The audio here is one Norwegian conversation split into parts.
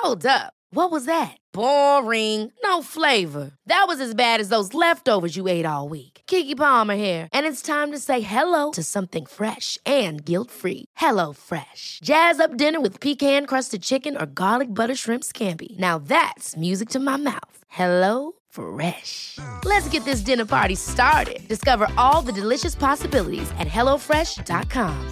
Hold up. What was that? Boring. No flavor. That was as bad as those leftovers you ate all week. Keke Palmer here, and it's time to say hello to something fresh and guilt-free. Hello Fresh. Jazz up dinner with pecan-crusted chicken or garlic butter shrimp scampi. Now that's music to my mouth. Hello Fresh. Let's get this dinner party started. Discover all the delicious possibilities at hellofresh.com.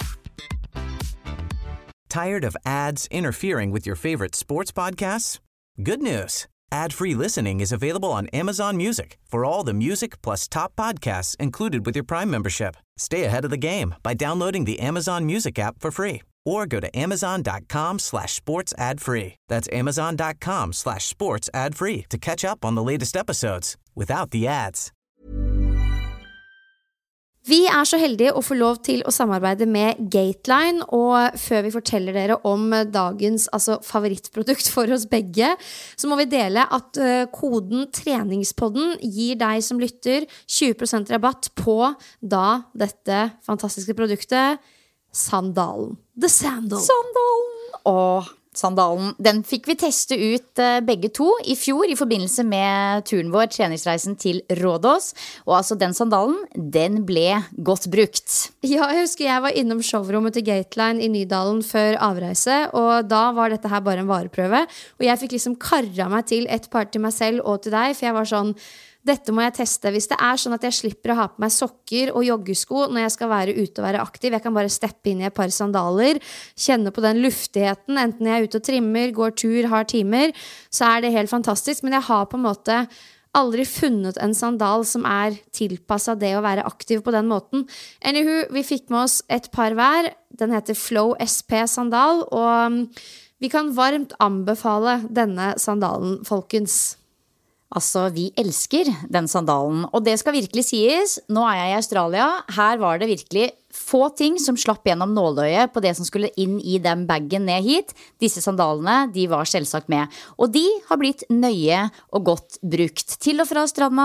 Tired of ads interfering with your favorite sports podcasts? Good news. Ad-free listening is available on Amazon Music for all the music plus top podcasts included with your Prime membership. Stay ahead of the game by downloading the Amazon Music app for free or go to amazon.com/sports ad free. That's amazon.com/sports ad free to catch up on the latest episodes without the ads. Vi så heldige å få lov til å samarbeide med Gateline, og før vi forteller dere om dagens favorittprodukt for oss begge, så må vi dele at koden treningspodden gir deg som lytter 20% rabatt på da dette fantastiske produktet, sandalen. The Sandal. Sandalen. Sandalen, den fikk vi teste ut begge to i fjor i forbindelse med turen vår, treningsreisen til Rådås. Og altså den sandalen, den ble godt brukt. Ja, jeg husker jeg var innom showrommet til Gateline i Nydalen før avreise, og da var dette her bare en vareprøve. Og jeg fikk liksom karret meg til et par til meg selv og til deg, for jeg var sånn, dette må jeg teste. Hvis det sånn at jeg slipper å ha på meg sokker og joggesko når jeg skal være ute og være aktiv, jeg kan bare steppe inn i et par sandaler, kjenne på den luftigheten, enten jeg ute og trimmer, går tur, har timer, så det helt fantastisk. Men jeg har på en måte aldri funnet en sandal som tilpasset det å være aktiv på den måten. Anywho, vi fikk med oss et par hver. Den heter Flow SP sandal, og vi kan varmt anbefale denne sandalen, folkens. Altså, vi elsker den sandalen, og det skal virkelig sies, nå jeg i Australia, her var det virkelig få ting som slapp gjennom nåløyet på det som skulle inn i den baggen ned hit. Disse sandalene, de var selvsagt med, og de har blitt nøye og godt brukt. Til og fra stranda,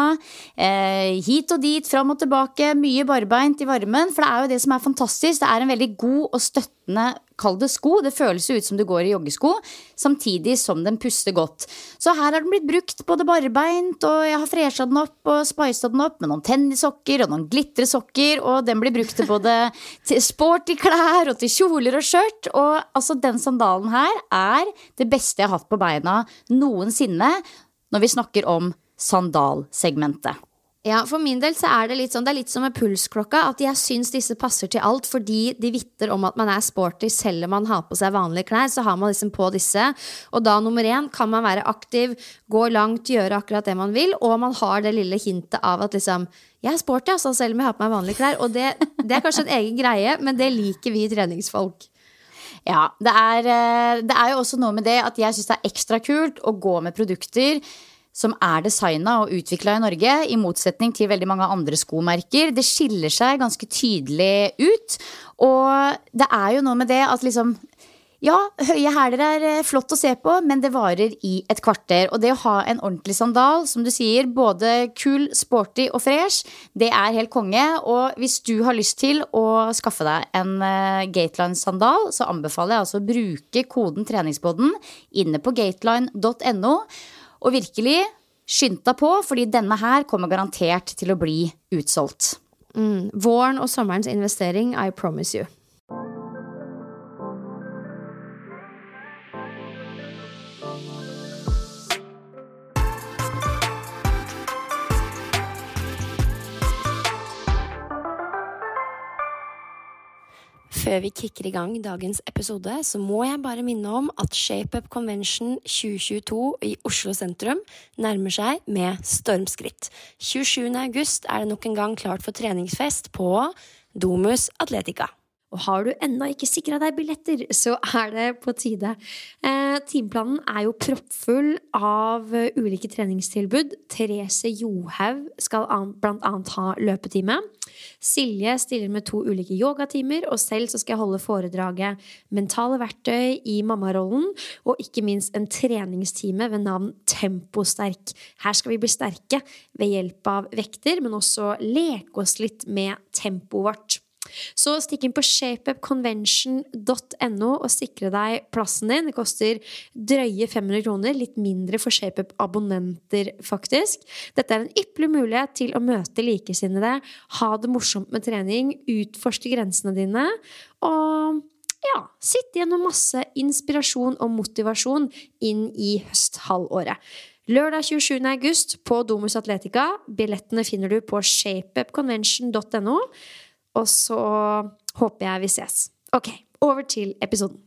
hit og dit, fram og tilbake, mye barbeint i varmen, for det jo det som fantastisk, det en veldig god og støttende kall det sko, det føles ut som du går i joggesko, samtidig som den puster godt. Så her har den blitt brukt både barbeint, og jeg har freshet den opp og spicet den opp med noen tennissokker og noen glitresokker, og den blir brukt til både til sporty klær og til kjoler og skjørt, og altså den sandalen her det beste jeg har hatt på beina noensinne når vi snakker om sandalsegmentet. Ja, for min del så det litt sånn, det litt som med pulsklokka, at jeg synes disse passer til alt, fordi de vitter om at man sporty, selv om man har på seg vanlige klær, så har man liksom på disse, og da nummer 1 kan man være aktiv, gå langt, gjøre akkurat det man vil, og man har det lille hintet av at liksom, jeg sporty, altså, selv om jeg har på meg vanlige klær, og det kanskje en egen greie, men det liker vi treningsfolk. Ja, det jo også noe med det at jeg synes det ekstra kult å gå med produkter som designet og utviklet i Norge, i motsetning til veldig mange andre skomerker. Det skiller seg ganske tydelig ut, og det jo noe med det at liksom, ja, høye hæler flott å se på, men det varer i et kvarter, og det å ha en ordentlig sandal, som du sier, både kul, sporty og fresh, det helt konge, og hvis du har lyst til å skaffe deg en Gateline sandal, så anbefaler jeg altså å bruke koden treningspodden inne på gateline.no, og virkelig skynd deg på, fordi denne her kommer garantert til å bli utsolgt. Våren og sommerens investering, I promise you. Før vi kikker i gang dagens episode, så må jeg bare minne om at Shape Up Convention 2022 i Oslo sentrum nærmer seg med stormskritt. 27. august det nok en gang klart for treningsfest på Domus Atletica. Og har du enda ikke sikret deg billetter, så det på tide. Timeplanen jo proppfull av ulike treningstilbud. Therese Johaug skal blant annet ha løpetime. Silje stiller med 2 ulike yogatimer, og selv så skal jeg holde foredraget mentale verktøy i mammarollen, og ikke minst en treningstime ved navn Temposterk. Her skal vi bli sterke ved hjelp av vekter, men også leke oss litt med tempoet vårt. Så stikk inn på shapeupconvention.no og sikre deg plassen din. Det koster drøye 500 kroner, litt mindre for ShapeUp-abonnenter faktisk. Dette en ypperlig mulighet til å møte likesinnede, ha det morsomt med trening, utforske grensene dine, og ja, sitte gjennom masse inspirasjon og motivasjon inn i høsthalvåret. Lørdag 27. august på Domus Atletica. Billettene finner du på shapeupconvention.no. Og så håper jeg vi ses. Ok, over til episoden.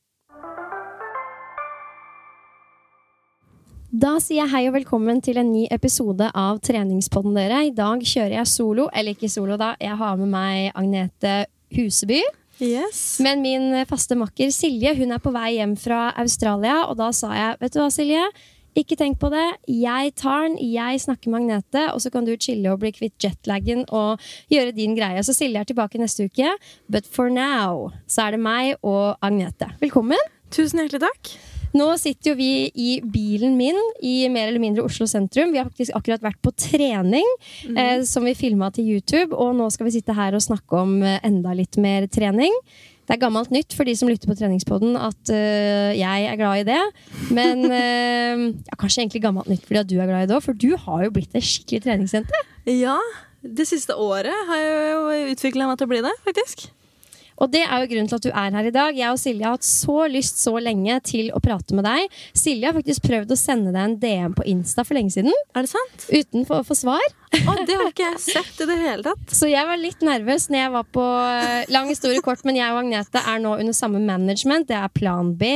Da sier jeg hei og velkommen til en ny episode av Treningspodden dere. I dag kjører jeg solo, eller ikke solo da. Jeg har med meg Agnete Huseby. Yes. Men min faste makker Silje, hun på vei hjem fra Australia. Og da sa jeg, vet du hva Silje? Ikke tenk på det, jeg tar den, jeg snakker med Agnete, og så kan du chille og bli kvitt jetlaggen og gjøre din greie. Så Silje tilbake neste uke, but for now så det meg og Agnete. Velkommen! Tusen hjertelig takk! Nå sitter jo vi i bilen min i mer eller mindre Oslo sentrum. Vi har faktisk akkurat vært på trening, som vi filmet til YouTube, og nå skal vi sitte her og snakke om enda litt mer trening. Det gammelt nytt for de som lytter på treningspodden at jeg glad i det. Men kanskje egentlig gammelt nytt fordi at du glad i det også, for du har jo blitt et skikkelig treningssenter. Ja, det siste året har jeg jo utviklet meg til å bli det, faktisk. Og det jo grunnen til at du her i dag. Jeg og Silje har hatt så lyst så lenge til å prate med deg. Silje har faktisk prøvd å sende deg en DM på Insta for lenge siden. Det sant? Uten å få svar. Det har ikke jeg sett i det hele tatt. Så jeg var litt nervøs når jeg var på lang historie kort, men jeg og Agnete nå under samme management. Det plan B.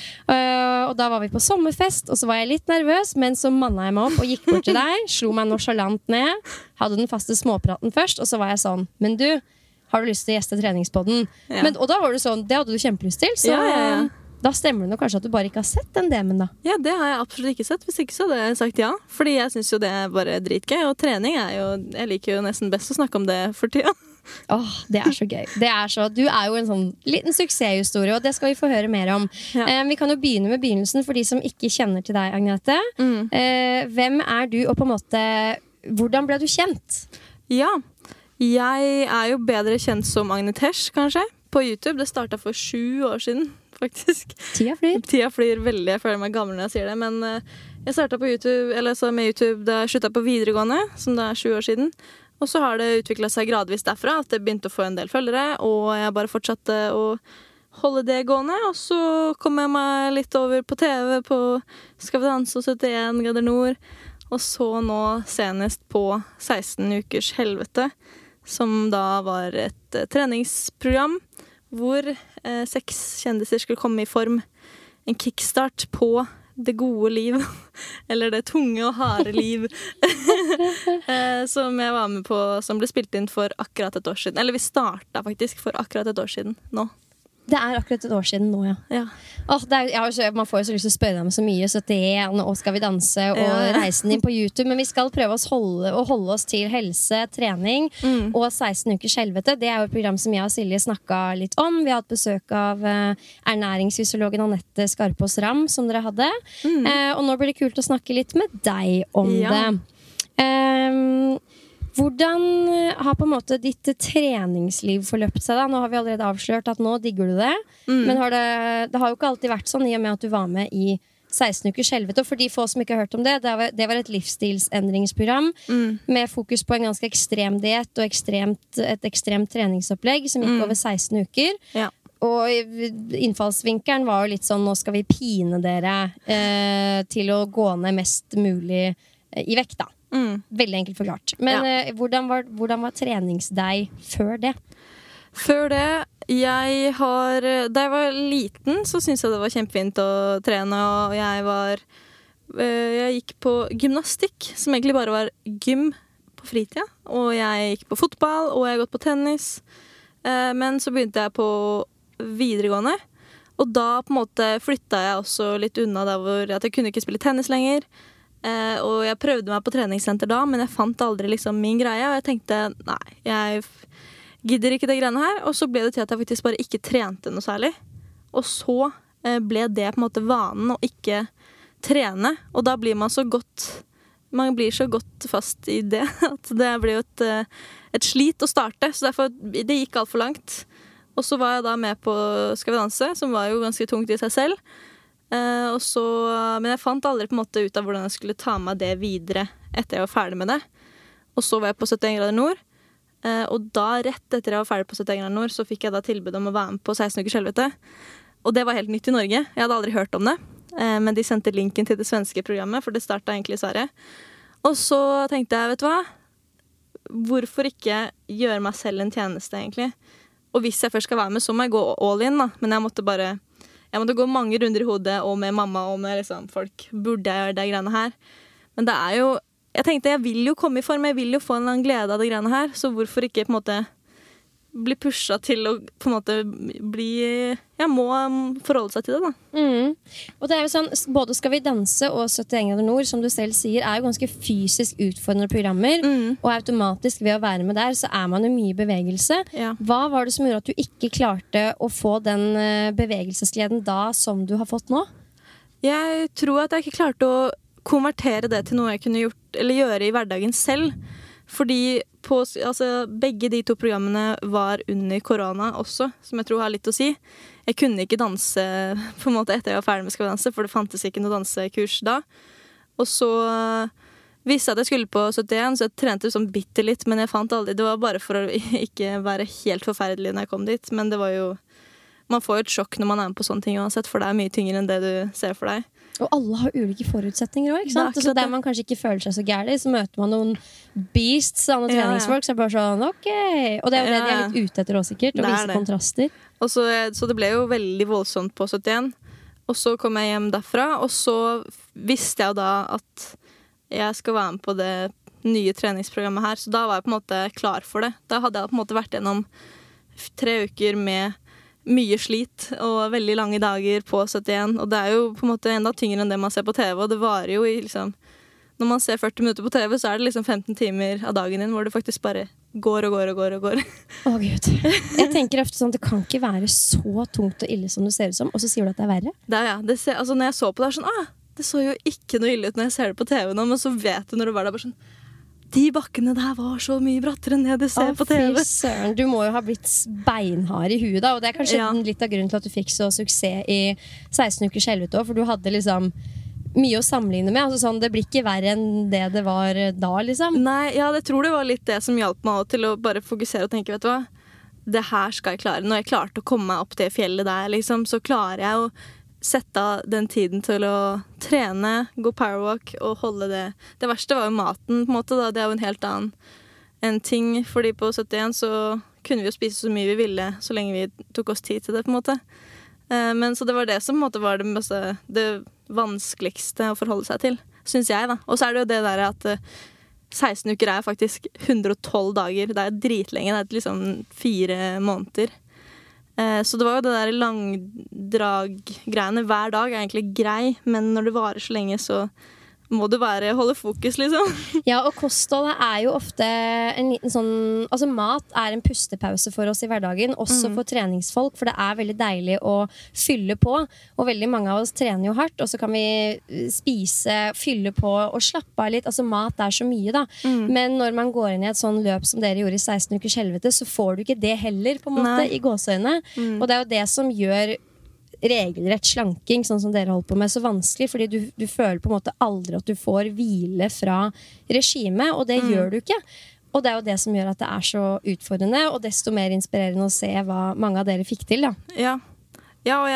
Og da var vi på sommerfest, og så var jeg litt nervøs, men så mannet jeg meg opp og gikk bort til deg, slo meg nonchalant ned, hadde den faste småpraten først, og så var jeg sånn, men du, har du lyst til å gjeste treningspodden? Ja. Og da var du sånn, det hadde du kjempelyst til, så da stemmer det nok kanskje at du bare ikke har sett den DM-en da. Ja, det har jeg absolutt ikke sett, hvis ikke så hadde jeg sagt ja. Fordi jeg synes jo det bare dritgøy, og trening jo, jeg liker jo nesten best å snakke om det for tida. Det så gøy. Du jo en sånn liten suksesshistorie, og det skal vi få høre mer om. Ja. Vi kan jo begynne med begynnelsen for de som ikke kjenner til deg, Agnete. Hvem du, og på en måte, hvordan ble du kjent? Ja, jeg jo bedre kjent som Agnetesh, kanskje, på YouTube. Det startet for 7 år siden, faktisk. Tida flyr veldig, jeg føler meg gammel når jeg sier det, men jeg startet på YouTube, eller så med YouTube da jeg sluttet på videregående, som det 7 år siden. Og så har det utviklet seg gradvis derfra, at jeg begynte å få en del følgere, og jeg bare fortsatte å holde det gående, og så kom jeg meg litt over på TV, på Skal vi danse og 71 grader nord, og så nå senest på 16 ukers helvete, som da var et treningsprogram hvor 6 kjendiser skulle komme i form. En kickstart på det gode liv, eller det tunge og harde liv, som jeg var med på, som ble spilt inn for akkurat et år siden. Eller vi startet faktisk for akkurat et år siden nå. Det akkurat et år siden nå, ja. Man får jo så lyst til å spørre deg om så mye, 71, og Skal vi danse, og reisen din på YouTube, men vi skal prøve å holde oss til helse, trening, og 16 ukers helvete. Det jo et program som jeg og Silje snakket litt om. Vi har hatt besøk av ernæringsfysiologen Anette Skarpås Ram, som dere hadde, og nå blir det kult å snakke litt med deg om det. Hvordan har på en måte ditt treningsliv forløpt seg da? Nå har vi allerede avslørt at nå digger du det, men det har jo ikke alltid vært sånn i og med at du var med i 16 ukers helvete. Og for de få som ikke har hørt om det var et livsstilsendringsprogram med fokus på en ganske ekstrem diett og et ekstremt treningsopplegg som gikk over 16 uker. Ja. Og innfallsvinkelen var jo litt sånn, nå skal vi pine dere til å gå ned mest mulig i vekt da. Veldig enkelt forklart. Men hvordan var treningsdeg før det? Før det, da jeg var liten, så syntes jeg det var kjempefint å trene, og jeg gikk på gymnastikk, som egentlig bare var gym på fritida, og jeg gikk på fotball, og jeg har gått på tennis, men så begynte jeg på videregående, og da på en måte flyttet jeg også litt unna der hvor jeg kunne ikke spille tennis lenger, og jeg prøvde meg på treningssenter da, men jeg fant aldri liksom min greie, og jeg tenkte, nei, jeg gidder ikke det greiene her, og så ble det til at jeg faktisk bare ikke trente noe særlig, og så ble det på en måte vanen å ikke trene, og da blir man så godt man blir så godt fast i det at det blir jo et slit å starte, så derfor det gikk alt for langt. Og så var jeg da med på Skal vi danse, som var jo ganske tungt i seg selv. Men jeg fant aldri på en måte ut av hvordan jeg skulle ta meg det videre etter jeg var ferdig med det. Og så var jeg på 71 grader nord. Og da, rett etter jeg var ferdig på 71 grader nord, så fikk jeg da tilbud om å være med på 16 ukers helvete. Og det var helt nytt i Norge. Jeg hadde aldri hørt om det. Men de sendte linken til det svenske programmet, for det startet egentlig i Sverige. Og så tenkte jeg, vet du hva? Hvorfor ikke gjøre meg selv en tjeneste, egentlig? Og hvis jeg først skal være med, så må jeg gå all in, da. Men jeg måtte gå mange runder i hodet, og med mamma, og med liksom, folk. Burde jeg gjøre de greiene her? Men det jo jeg tenkte, jeg vil jo komme i form, jeg vil jo få en eller annen glede av de greiene her, så hvorfor ikke på en måte bli pushet til å på en måte jeg må forholde seg til det, da. Og det jo sånn, både Skal vi danse og 71 grader nord, som du selv sier, jo ganske fysisk utfordrende programmer, og automatisk ved å være med der, så man jo mye bevegelse. Ja. Hva var det som gjorde at du ikke klarte å få den bevegelsesgleden da som du har fått nå? Jeg tror at jeg ikke klarte å konvertere det til noe jeg kunne gjøre i hverdagen selv. Fordi begge de to programmene var under korona også, som jeg tror har litt å si. Jeg kunne ikke danse på en måte etter jeg var ferdig med Skal vi danse, for det fantes ikke noe dansekurs da. Og så visste jeg at jeg skulle på 71, så jeg trente sånn bitte litt, men jeg fant aldri. Det var bare for å ikke være helt forferdelig når jeg kom dit, men det var jo man får jo et sjokk når man med på sånne ting uansett, for det mye tyngre enn det du ser for deg. Og alle har ulike forutsetninger også, ikke sant? Så der man kanskje ikke føler seg så gærlig, så møter man noen beasts av noen treningsfolk, så bare sånn, ok. Og det jo det de litt ute etter også sikkert, å vise kontraster. Og så det ble jo veldig voldsomt på 71, og så kom jeg hjem derfra, og så visste jeg jo da at jeg skal være med på det nye treningsprogrammet her, så da var jeg på en måte klar for det. Da hadde jeg på en måte vært gjennom 3 uker med mye slit og veldig lange dager på 71, og det jo på en måte enda tyngre enn det man ser på TV, og det varer jo i liksom, når man ser 40 minutter på TV, så det liksom 15 timer av dagen din hvor det faktisk bare går og går og går og går. Å Gud. Jeg tenker ofte sånn, det kan ikke være så tungt og ille som det ser ut som, og så sier du at det verre? Det ja. Altså, når jeg så på det sånn, det så jo ikke noe ille ut når jeg ser det på TV nå, men så vet du når du var der bare sånn, de bakkene der var så mye brattere enn det du ser på TV. Fy søren, du må jo ha blitt beinhard i huet da, og det kanskje litt av grunnen til at du fikk så suksess i 16 ukers helvete også, for du hadde liksom mye å sammenligne med, altså sånn, det blir ikke verre enn det var da, liksom. Nei, jeg tror det var litt det som hjalp meg til å bare fokusere og tenke, vet du hva, det her skal jeg klare. Når jeg klarte å komme meg opp det fjellet der, liksom, så klarer jeg å sette av den tiden til å trene, gå powerwalk og holde det. Det verste var jo maten, på en måte, da. Det jo en helt annen ting, fordi på 71 så kunne vi jo spise så mye vi ville, så lenge vi tok oss tid til det, på en måte. Men så det var det som på en måte var det vanskeligste å forholde seg til, synes jeg, da. Og så det jo det der at 16 uker faktisk 112 dager. Det dritlenge, det liksom 4 måneder. Så det var jo det der langdrag-greiene. Hver dag egentlig grei, men når det varer så lenge, så må du holde fokus, liksom. Ja, og kostholdet jo ofte en liten sånn, altså mat en pustepause for oss i hverdagen, også for treningsfolk, for det veldig deilig å fylle på, og veldig mange av oss trener jo hardt, og så kan vi spise, fylle på og slappe av litt, altså mat så mye da, men når man går inn i et sånn løp som dere gjorde i 16 ukers helvete, så får du ikke det heller, på en måte, i gåseøyne, og det jo det som gjør regelrett slanking, sånn som dere holdt på med, så vanskelig, fordi du føler på en måte aldri at du får hvile fra regimet, og det gjør du ikke. Og det jo det som gjør at det så utfordrende, og desto mer inspirerende å se hva mange av dere fikk til, da. Ja, og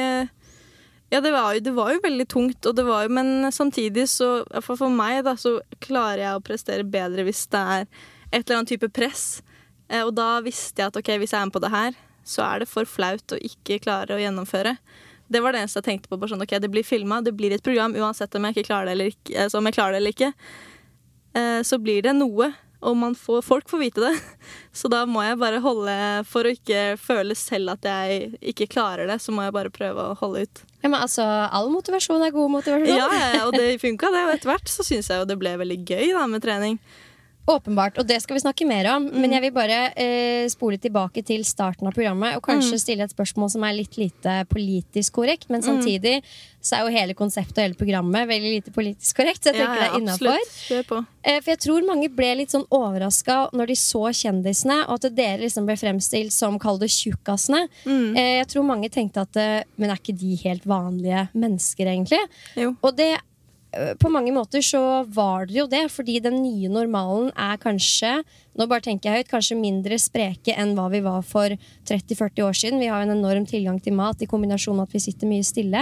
det var jo veldig tungt, og det var jo, men samtidig så, for meg da, så klarer jeg å prestere bedre hvis det et eller annet type press, og da visste jeg at ok, hvis jeg med på det her, så det for flaut å ikke klare å gjennomføre. Det var det eneste jeg tenkte på, bare sånn, ok, det blir filmet, det blir et program, uansett om jeg ikke klarer det eller ikke, så om jeg klarer det eller ikke, så blir det noe, og folk får vite det. Så da må jeg bare holde, for å ikke føle selv at jeg ikke klarer det, så må jeg bare prøve å holde ut. Ja, men altså, all motivasjon god motivasjon. Ja, og det funket det, og etter hvert så synes jeg jo det ble veldig gøy da, med trening. Åpenbart, og det skal vi snakke mer om. Men jeg vil bare spole tilbake til starten av programmet og kanskje stille et spørsmål som litt lite politisk korrekt, men samtidig så jo hele konseptet og hele programmet veldig lite politisk korrekt, så jeg tenker det innenfor. For jeg tror mange ble litt sånn overrasket når de så kjendisene, og at dere liksom ble fremstilt som, kall det tjukkasene. Jeg tror mange tenkte at, men ikke de helt vanlige mennesker egentlig? Jo. Og det på mange måter så var det jo det, fordi den nye normalen kanskje, nå bare tenker jeg høyt, kanskje mindre spreke enn hva vi var for 30-40 år siden. Vi har en enorm tilgang til mat i kombinasjon med at vi sitter mye stille.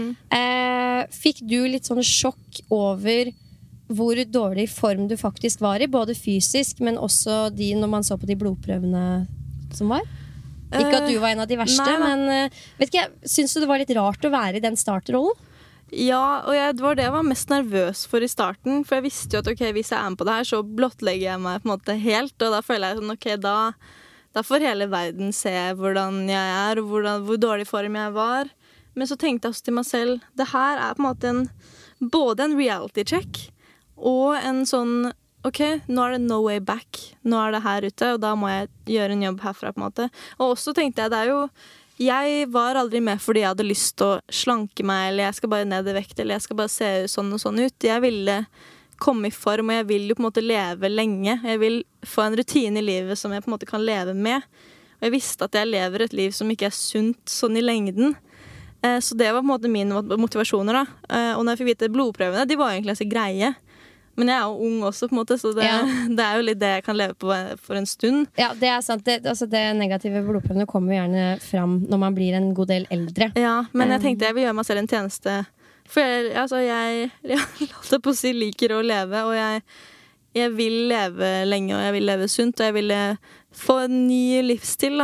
Fikk du litt sånn sjokk over hvor dårlig form du faktisk var i, både fysisk, men også når man så på de blodprøvene som var? Ikke at du var en av de verste, men vet ikke, synes du det var litt rart å være i den startrollen? Ja, og det var det jeg var mest nervøs for i starten. For jeg visste jo at hvis jeg med på det her, så blottlegger jeg meg på en måte helt. Og da føler jeg sånn, da får hele verden se hvordan jeg og hvor dårlig form jeg var. Men så tenkte jeg også til meg selv, det her på en måte både en reality check og en sånn, nå det no way back. Nå det her ute, og da må jeg gjøre en jobb herfra på en måte. Og også tenkte jeg, det jo jeg var aldri med fordi jeg hadde lyst til å slanke meg, eller jeg skal bare ned i vekt, eller jeg skal bare se sånn og sånn ut. Jeg ville komme i form, og jeg vil jo på en måte leve lenge. Jeg vil få en rutine i livet som jeg på en måte kan leve med. Og jeg visste at jeg lever et liv som ikke sunt sånn i lengden. Så det var på en måte mine motivasjoner da. Og når jeg fikk vite blodprøvene, de var egentlig ganske greie. Men jeg jo ung også, på en måte, så det jo litt det jeg kan leve på for en stund. Ja, det sant. Det negative blodprøvene kommer gjerne fram når man blir en god del eldre. Ja, men jeg tenkte jeg vil gjøre meg selv en tjeneste. For jeg holdt på å si liker å leve, og jeg vil leve lenge, og jeg vil leve sunt, og jeg ville få en ny livsstil, da.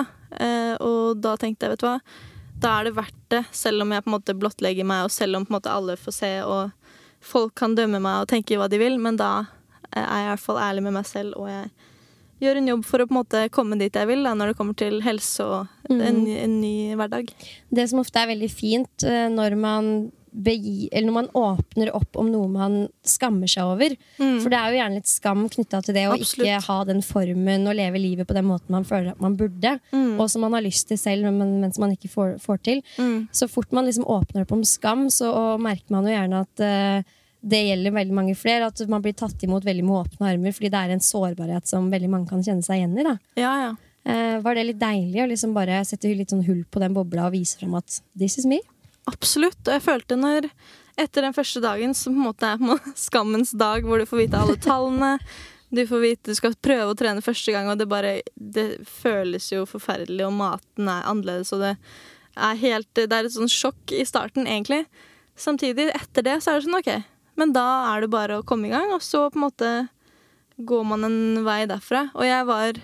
Og da tenkte jeg, vet du hva, da det verdt det, selv om jeg på en måte blottlegger meg, og selv om på en måte alle får se, og folk kan dømme meg og tenke hva de vil, men da jeg i hvert fall ærlig med meg selv, og jeg gjør en jobb for å på en måte komme dit jeg vil da, når det kommer til helse og en ny hverdag. Det som ofte veldig fint når man når man åpner opp om noe man skammer seg over, for det jo gjerne litt skam knyttet til det å ikke ha den formen og leve livet på den måten man føler at man burde, og som man har lyst til selv, men som man ikke får til. Så fort man liksom åpner opp om skam, så merker man jo gjerne at det gjelder veldig mange flere, at man blir tatt imot veldig med åpne armer, fordi det en sårbarhet som veldig mange kan kjenne seg igjen i da. Var det litt deilig å liksom bare sette litt sånn hull på den bobla og vise frem at this is me? Absolutt, og jeg følte etter den første dagen så på en måte skammens dag, hvor du får vite alle tallene, du får vite du skal prøve å trene første gang, og det føles jo forferdelig, og maten annerledes, og det helt, det et sånn sjokk i starten egentlig. Samtidig, etter det, så det sånn, men da det bare å komme i gang, og så på en måte går man en vei derfra, og jeg var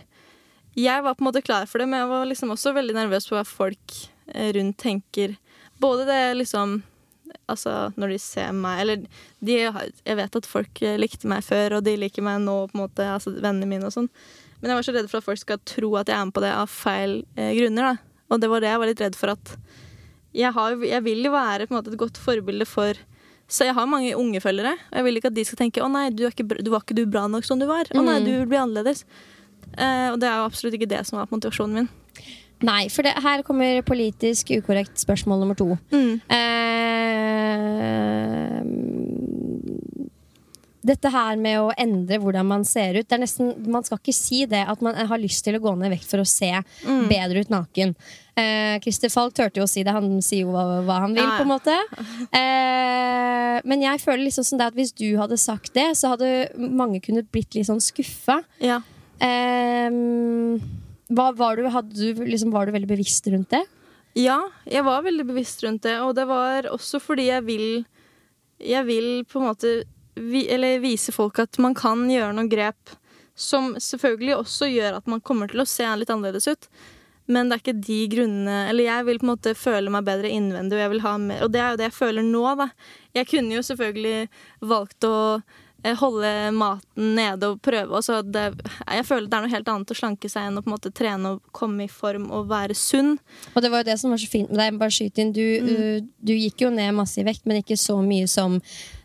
på en måte klar for det, men jeg var liksom også veldig nervøs på hva folk rundt tenker. Både det liksom, altså når de ser meg, eller jeg vet at folk likte meg før, og de liker meg nå på en måte, altså vennene mine og sånn. Men jeg var så redd for at folk skal tro at jeg med på det av feil grunner da. Og det var det jeg var litt redd for, at jeg vil jo være på en måte et godt forbilde for, så jeg har mange unge følgere, og jeg vil ikke at de skal tenke, å nei, var ikke du bra nok som du var, å nei, du vil bli annerledes. Og det jo absolutt ikke det som var motivasjonen min. Nei, for her kommer politisk ukorrekt spørsmål nummer 2. Dette her med å endre hvordan man ser ut, det nesten, man skal ikke si det at man har lyst til å gå ned i vekt for å se bedre ut naken. Christer Falk tørte jo å si det, han sier jo hva han vil på en måte. Men jeg føler liksom sånn det at hvis du hadde sagt det, så hadde mange kunnet blitt litt sånn skuffa. Ja. Var du veldig bevisst rundt det? Ja, jeg var veldig bevisst rundt det, og det var også fordi jeg vil på en måte vise folk at man kan gjøre noen grep som selvfølgelig også gjør at man kommer til å se litt annerledes ut, men det ikke de grunnene, eller jeg vil på en måte føle meg bedre innvendig, og jeg vil ha mer, og det jo det jeg føler nå da. Jeg kunne jo selvfølgelig valgt å holde maten nede og prøve, og så jeg føler det noe helt annet å slanke seg enn å på en måte trene og komme i form og være sunn. Og det var jo det som var så fint med deg, bare skyt inn, du gikk jo ned masse i vekt, men ikke så mye som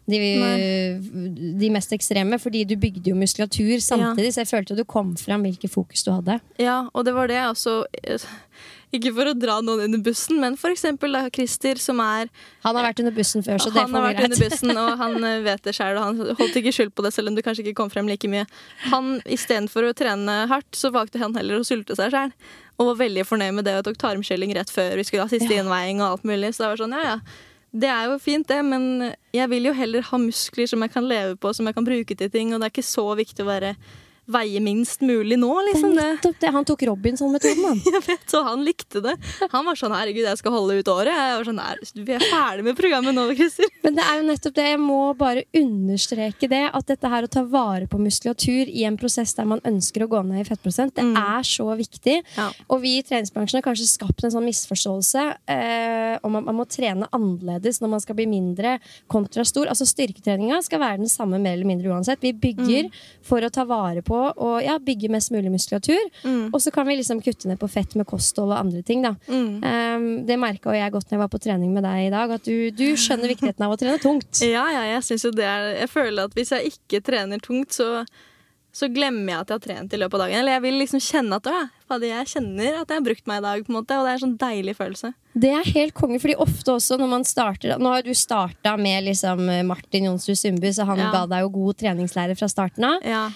de mest ekstreme, fordi du bygde jo muskulatur samtidig, så jeg følte at du kom frem hvilke fokus du hadde. Ja, og det var det også. Ikke for å dra noen under bussen, men for eksempel da, Christer, som er... Han har vært under bussen før, så det får vi greit. Han har vært under bussen, og han vet det selv, og han holdt ikke skyld på det, selv om du kanskje ikke kom frem like mye. Han, i stedet for å trene hardt, så valgte han heller å sulte seg selv, og var veldig fornøyd med det, og tok tarmkjølling rett før vi skulle ha siste innveiing og alt mulig, så det var sånn, ja. Det er jo fint det, men jeg vil jo heller ha muskler som jeg kan leve på, som jeg kan bruke til ting, og det er ikke så viktig å veie minst mulig nå, liksom. Det er nettopp det. Han tok Robinson-metoden, han. Jeg vet, så han likte det. Han var sånn, herregud, jeg skal holde ut året. Jeg var sånn, vi er ferdig med programmet nå, Christer. Men det er jo nettopp det. Jeg må bare understreke det, at dette her å ta vare på muskulatur i en prosess der man ønsker å gå ned i fettprosent, det er så viktig. Ja. Og vi i treningsbransjen har kanskje skapt en sånn misforståelse om at man må trene annerledes når man skal bli mindre kontra stor. Altså styrketreninga skal være den samme mer eller mindre uansett. Vi bygger for å ta vare på og bygge mest mulig muskulatur. Og så kan vi liksom kutte ned på fett med kosthold og andre ting da. Det merket jeg godt når jeg var på trening med deg i dag, at du skjønner viktigheten av å trene tungt. Ja, jeg synes jo det jeg føler at hvis jeg ikke trener tungt, så glemmer jeg at jeg har trent i løpet av dagen. Eller jeg vil liksom kjenne at jeg kjenner at jeg har brukt meg i dag, på en måte, og det er en sånn deilig følelse. Det er helt konge, fordi ofte også når man starter, nå har du startet med liksom Martin Jonsrud Sundby, så han ga deg jo god treningslærer fra starten av. Ja.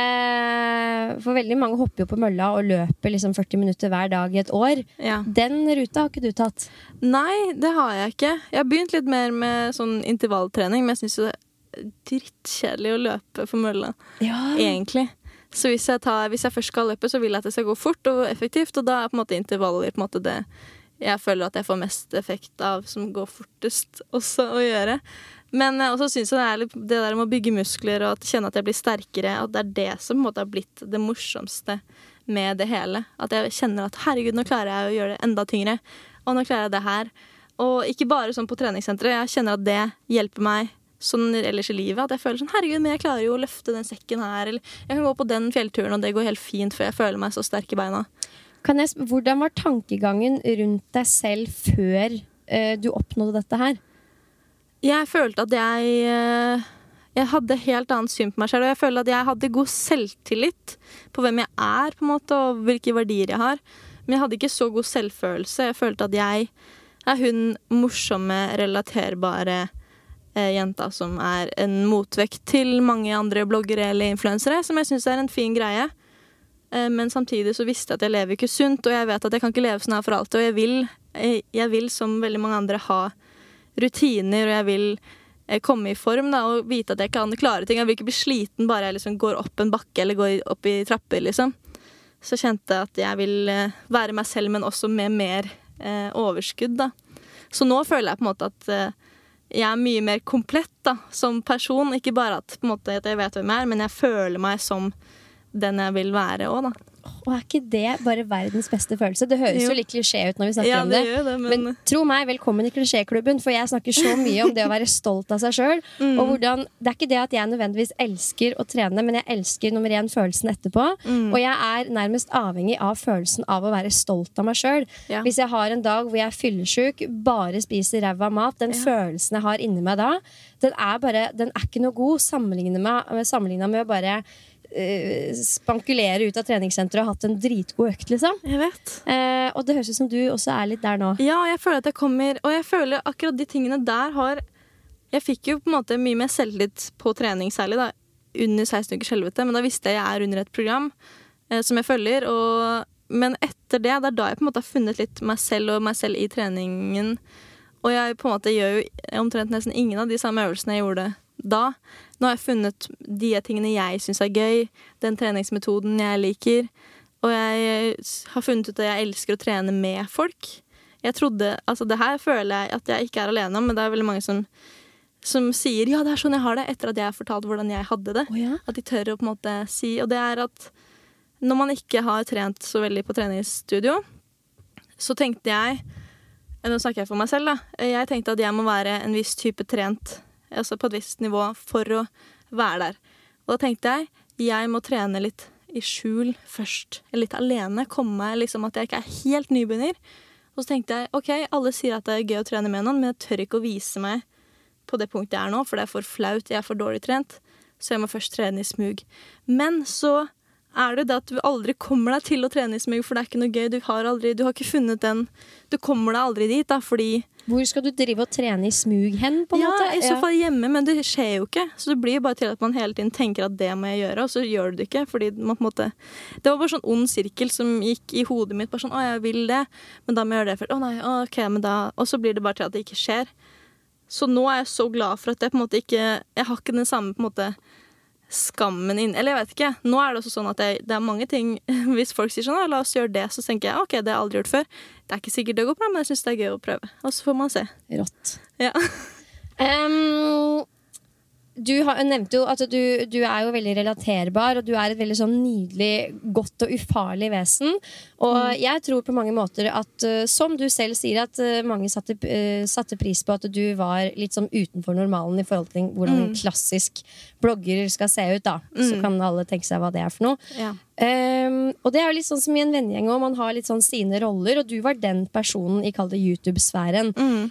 For veldig mange hopper jo på mølla og løper liksom 40 minutter hver dag i et år. Ja. Den ruta har ikke du tatt? Nei, det har jeg ikke. Jeg har begynt litt mer med sånn intervalltrening, men jeg synes jo det er drittkjedelig å løpe på mølla. Ja. Egentlig. Så hvis jeg først skal løpe, så vil jeg at det skal gå fort og effektivt, og da er på en måte intervaller på en måte det jeg føler at jeg får mest effekt av, som går fortest også å gjøre. Men også synes jeg det der med å bygge muskler og kjenne at jeg blir sterkere, at det er det som på en måte har blitt det morsomste med det hele. At jeg kjenner at herregud, nå klarer jeg å gjøre det enda tyngre, og nå klarer jeg det her. Og ikke bare sånn på treningssenteret, jeg kjenner at det hjelper meg sånn ellers i livet, at jeg føler sånn, herregud, men jeg klarer jo å løfte den sekken her, eller jeg kan gå på den fjellturen, og det går helt fint, for jeg føler meg så sterk i beina. Hvordan var tankegangen rundt deg selv før du oppnådde dette her? Jeg følte at jeg hadde helt annet syn på meg selv, og jeg følte at jeg hadde god selvtillit på hvem jeg er, på en måte, og hvilke verdier jeg har. Men jeg hadde ikke så god selvfølelse. Jeg følte at jeg er hun morsomme, relaterbare jenta som er en motvekt til mange andre bloggere eller influensere, som jeg synes er en fin greie. Men samtidig så visste jeg at jeg lever ikke sunt, og jeg vet at jeg kan ikke leve sånn her for alltid, og jeg vil som veldig mange andre ha rutiner, og jeg vil komme i form da, og vite at jeg kan klare ting. Jeg vil ikke bli sliten bare jeg liksom går opp en bakke eller går opp i trapper, liksom. Så kjente jeg at jeg vil være meg selv, men også med mer overskudd, da. Så nå føler jeg på en måte at jeg er mye mer komplett da, som person. Ikke bare at, på en måte, at jeg vet hvem jeg er, men jeg føler meg som den jeg vil være også, da. Og er ikke det bare verdens beste følelse? Det høres jo litt klisjé ut når vi snakker om det. Det men tro meg, velkommen i klisjéklubben, for jeg snakker så mye om det å være stolt av seg selv. Og hvordan, det er ikke det at jeg nødvendigvis elsker å trene, men jeg elsker nummer 1 følelsen etterpå. Og jeg er nærmest avhengig av følelsen av å være stolt av meg selv. Ja. Hvis jeg har en dag hvor jeg er fyllesyk, bare spiser ræva mat, den følelsen jeg har inni meg da, den er ikke noe god sammenlignet med å bare spankulere ut av treningssenteret og hatt en dritgod økt, liksom. Jeg vet. Og det høres ut som du også er litt der nå. Ja, jeg føler at jeg kommer, og jeg føler akkurat de tingene der jeg fikk jo på en måte mye mer selvtillit på trening, særlig da, under 16 ukers helvete, men da visste jeg er under et program som jeg følger, men etter det er da jeg på en måte har funnet litt meg selv og meg selv i treningen, og jeg på en måte gjør jo omtrent nesten ingen av de samme øvelsene jeg gjorde da. Nå har jeg funnet de tingene jeg synes er gøy, den treningsmetoden jeg liker, og jeg har funnet ut at jeg elsker å trene med folk. Jeg trodde, altså det her føler jeg at jeg ikke er alene om, men det er veldig mange som sier, ja, det er sånn jeg har det, etter at jeg har fortalt hvordan jeg hadde det. At de tør å på en måte si, og det er at når man ikke har trent så veldig på treningsstudio, så tenkte jeg, nå snakker jeg for meg selv da, jeg tenkte at jeg må være en viss type trent, altså på et visst nivå, for å være der. Og da tenkte jeg må trene litt i skjul først, litt alene, komme meg liksom at jeg ikke er helt nybegynner. Og så tenkte jeg, ok, alle sier at det er gøy å trene med noen, men jeg tør ikke å vise meg på det punktet jeg nå, for det for flaut, jeg for dårlig trent, så jeg må først trene i smug. Men så det at du aldri kommer deg til å trene i smug, for det ikke noe gøy, du har ikke funnet den, du kommer deg aldri dit da, fordi... Hvor skal du drive og trene i smug hen, på en måte? Ja, i så fall hjemme, men det skjer jo ikke. Så det blir jo bare til at man hele tiden tenker at det må jeg gjøre, og så gjør du det ikke, fordi man på en måte... Det var bare sånn ond sirkel som gikk i hodet mitt, bare sånn, jeg vil det, men da må jeg gjøre det først. Nei, ok, men da... Og så blir det bare til at det ikke skjer. Så nå jeg så glad for at jeg på en måte ikke... Jeg har ikke den samme, på en måte, skammen inn. Eller jeg vet ikke. Nå det også sånn at det mange ting, hvis folk sier sånn, la oss gjøre det, så tenker jeg, ok, det har jeg aldri gjort før. Det ikke sikkert det går bra, men jeg synes det gøy å prøve. Og så får man se. Rått. Ja. Du nevnte jo at du jo veldig relaterbar, og du et veldig sånn nydelig, godt og ufarlig vesen. Og jeg tror på mange måter at, som du selv sier, at mange satte pris på at du var litt sånn utenfor normalen i forhold til hvordan en klassisk blogger skal se ut da. Så kan alle tenke seg hva det for noe. Ja. Og det jo litt sånn som i en vennegjeng, og man har litt sånn sine roller, og du var den personen i kall det YouTube-sfæren.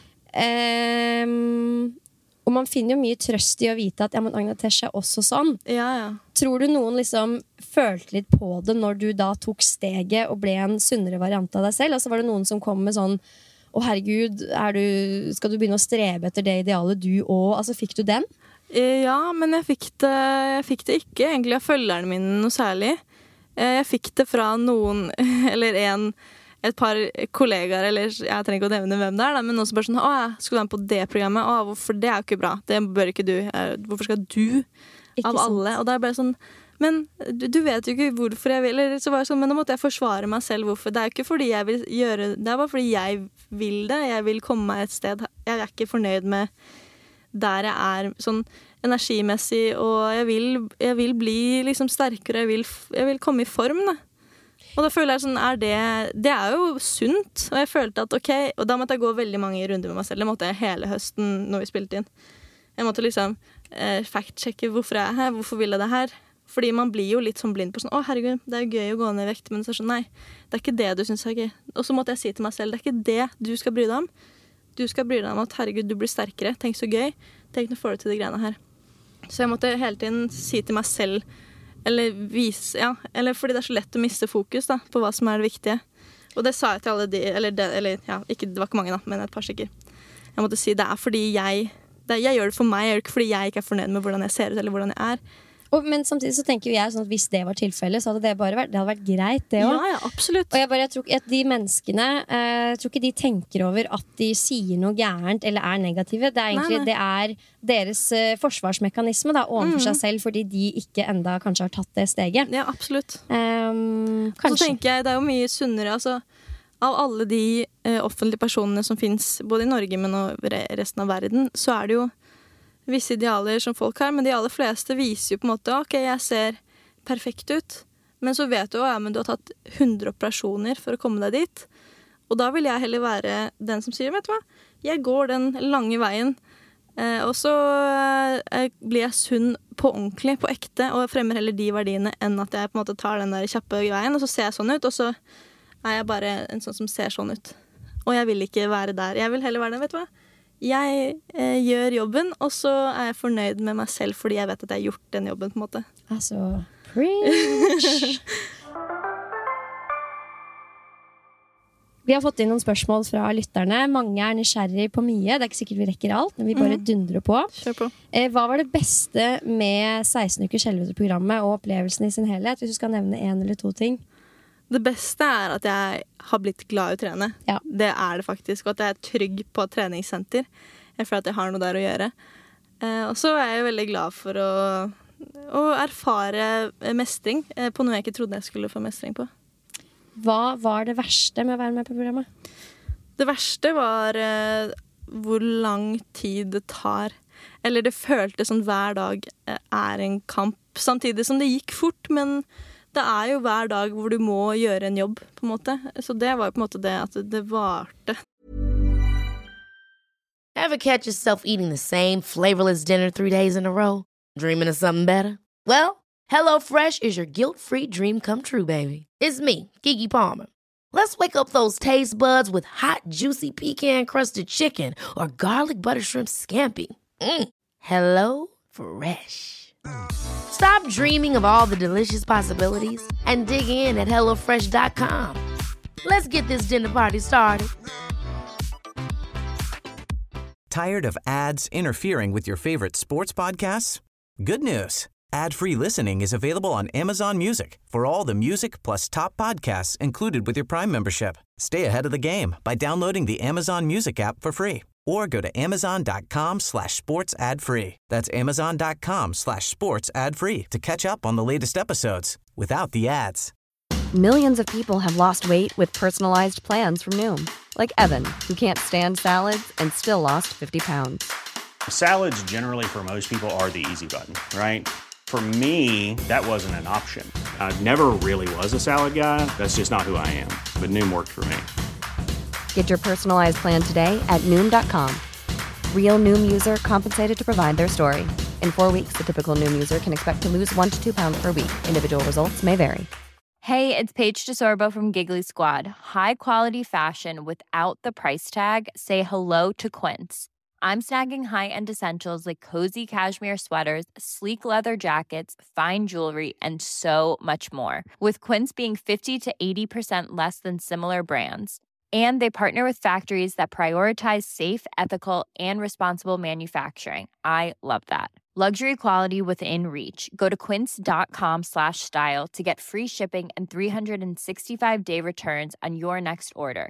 Og man finner jo mye trøst i å vite at men Agnetesh også sånn. Ja, ja. Tror du noen liksom følte litt på det når du da tok steget og ble en sunnere variant av deg selv? Altså var det noen som kom med sånn herregud, skal du begynne å strebe etter det idealet du også? Altså fikk du den? Ja, men jeg fikk det ikke egentlig av følgerne mine noe særlig. Jeg fikk det fra noen, eller et par kollegaer, eller jeg trenger ikke å nevne hvem det da, men noen som bare sånn, jeg skulle være med på det programmet, hvorfor det jo ikke bra, det bør ikke du, hvorfor skal du ikke av sant. Alle, og da bare sånn, men du vet jo ikke hvorfor jeg vil, eller så var det sånn, men da måtte jeg forsvare meg selv hvorfor, det ikke fordi jeg vil gjøre, det bare fordi jeg vil det, jeg vil komme meg et sted, jeg ikke fornøyd med der jeg sånn energimessig, og jeg vil bli liksom sterkere, jeg vil komme i form da. Og da føler jeg sånn, det jo sunt, og jeg følte at ok, og da måtte jeg gå veldig mange runder med meg selv, det måtte jeg hele høsten når vi spilte inn. Jeg måtte liksom fact-sjekke hvorfor jeg her, hvorfor vil jeg det her, fordi man blir jo litt sånn blind på sånn, herregud, det jo gøy å gå ned i vekt, men så sånn, nei, det ikke det du synes gøy. Og så måtte jeg si til meg selv, det ikke det du skal bry deg om. Du skal bry deg om at herregud, du blir sterkere, tenk så gøy, tenk nå får du til de greiene her. Så jeg måtte hele tiden si til meg selv, eller vise, eller fordi det så lett å miste fokus da, på hva som det viktige. Og det sa jeg til alle det var ikke mange da, men et par stykker. Jeg måtte si, det fordi jeg gjør det for meg, jeg gjør det ikke fordi jeg ikke fornøyd med hvordan jeg ser ut, eller hvordan jeg Men samtidig så tenker jeg sånn at hvis det var tilfellet, så hadde det hadde vært greit det også. Ja, absolutt. Og jeg tror at de menneskene, jeg tror ikke de tenker over at de sier noe gærent eller negative. Det egentlig, det deres forsvarsmekanisme da, overfor seg selv, fordi de ikke enda kanskje har tatt det steget. Ja, absolutt. Kanskje. Så tenker jeg, det jo mye sunnere, altså, av alle de offentlige personene som finnes, både i Norge, men og resten av verden, så det jo visse idealer som folk har, men de aller fleste viser jo på en måte, ok, jeg ser perfekt ut, men så vet du men du har tatt 100 operasjoner for å komme deg dit, og da vil jeg heller være den som sier, vet du hva, jeg går den lange veien, og så blir jeg sunn på ordentlig, på ekte, og fremmer heller de verdiene enn at jeg på en måte tar den der kjappe veien, og så ser jeg sånn ut, og så jeg bare en sånn som ser sånn ut. Og jeg vil ikke være der, jeg vil heller være den, vet du hva? Jeg gjør jobben, og så jeg fornøyd med meg selv, fordi jeg vet at jeg har gjort den jobben, på en måte. Altså, preach! Vi har fått inn noen spørsmål fra lytterne. Mange nysgjerrig på mye. Det ikke sikkert vi rekker alt, men vi bare dundrer på. Kjør på. Hva var det beste med 16 ukers helvete-programmet og opplevelsen i sin helhet? Hvis du skal nevne 1 eller 2 ting. Det beste at jeg har blitt glad i å trene. Ja. Det det faktisk, og at jeg trygg på et treningssenter. Jeg føler at jeg har noe der å gjøre. Og så jeg veldig glad for å erfare mestring på noe jeg ikke trodde jeg skulle få mestring på. Hva var det verste med å være med på programmet? Det verste var hvor lang tid det tar. Eller det føltes som hver dag en kamp. Samtidig som det gikk fort, men det jo hver dag hvor du må gjøre en jobb, på en måte. Så det var på en måte det at det varte. Ever catch yourself eating the same flavorless dinner 3 days in a row? Dreaming of something better? Well, HelloFresh is your guilt-free dream come true, baby. It's me, Keke Palmer. Let's wake up those taste buds with hot, juicy pecan-crusted chicken or garlic butter shrimp scampi. Hello Fresh. Stop dreaming of all the delicious possibilities and dig in at HelloFresh.com. Let's get this dinner party started. Tired of ads interfering with your favorite sports podcasts? Good news. Ad-free listening is available on Amazon Music for all the music plus top podcasts included with your Prime membership. Stay ahead of the game by downloading the Amazon Music app for free or go to amazon.com/sports ad-free. That's amazon.com/sports ad-free to catch up on the latest episodes without the ads. Millions of people have lost weight with personalized plans from Noom. Like Evan, who can't stand salads and still lost 50 pounds. Salads generally for most people are the easy button, right? For me, that wasn't an option. I never really was a salad guy. That's just not who I am. But Noom worked for me. Get your personalized plan today at Noom.com. Real Noom user compensated to provide their story. In 4 weeks, the typical Noom user can expect to lose 1 to 2 pounds per week. Individual results may vary. Hey, it's Paige DeSorbo from Giggly Squad. High quality fashion without the price tag. Say hello to Quince. I'm snagging high-end essentials like cozy cashmere sweaters, sleek leather jackets, fine jewelry, and so much more. With Quince being 50 to 80% less than similar brands. And they partner with factories that prioritize safe, ethical, and responsible manufacturing. I love that. Luxury quality within reach. Go to quince.com/style to get free shipping and 365-day returns on your next order.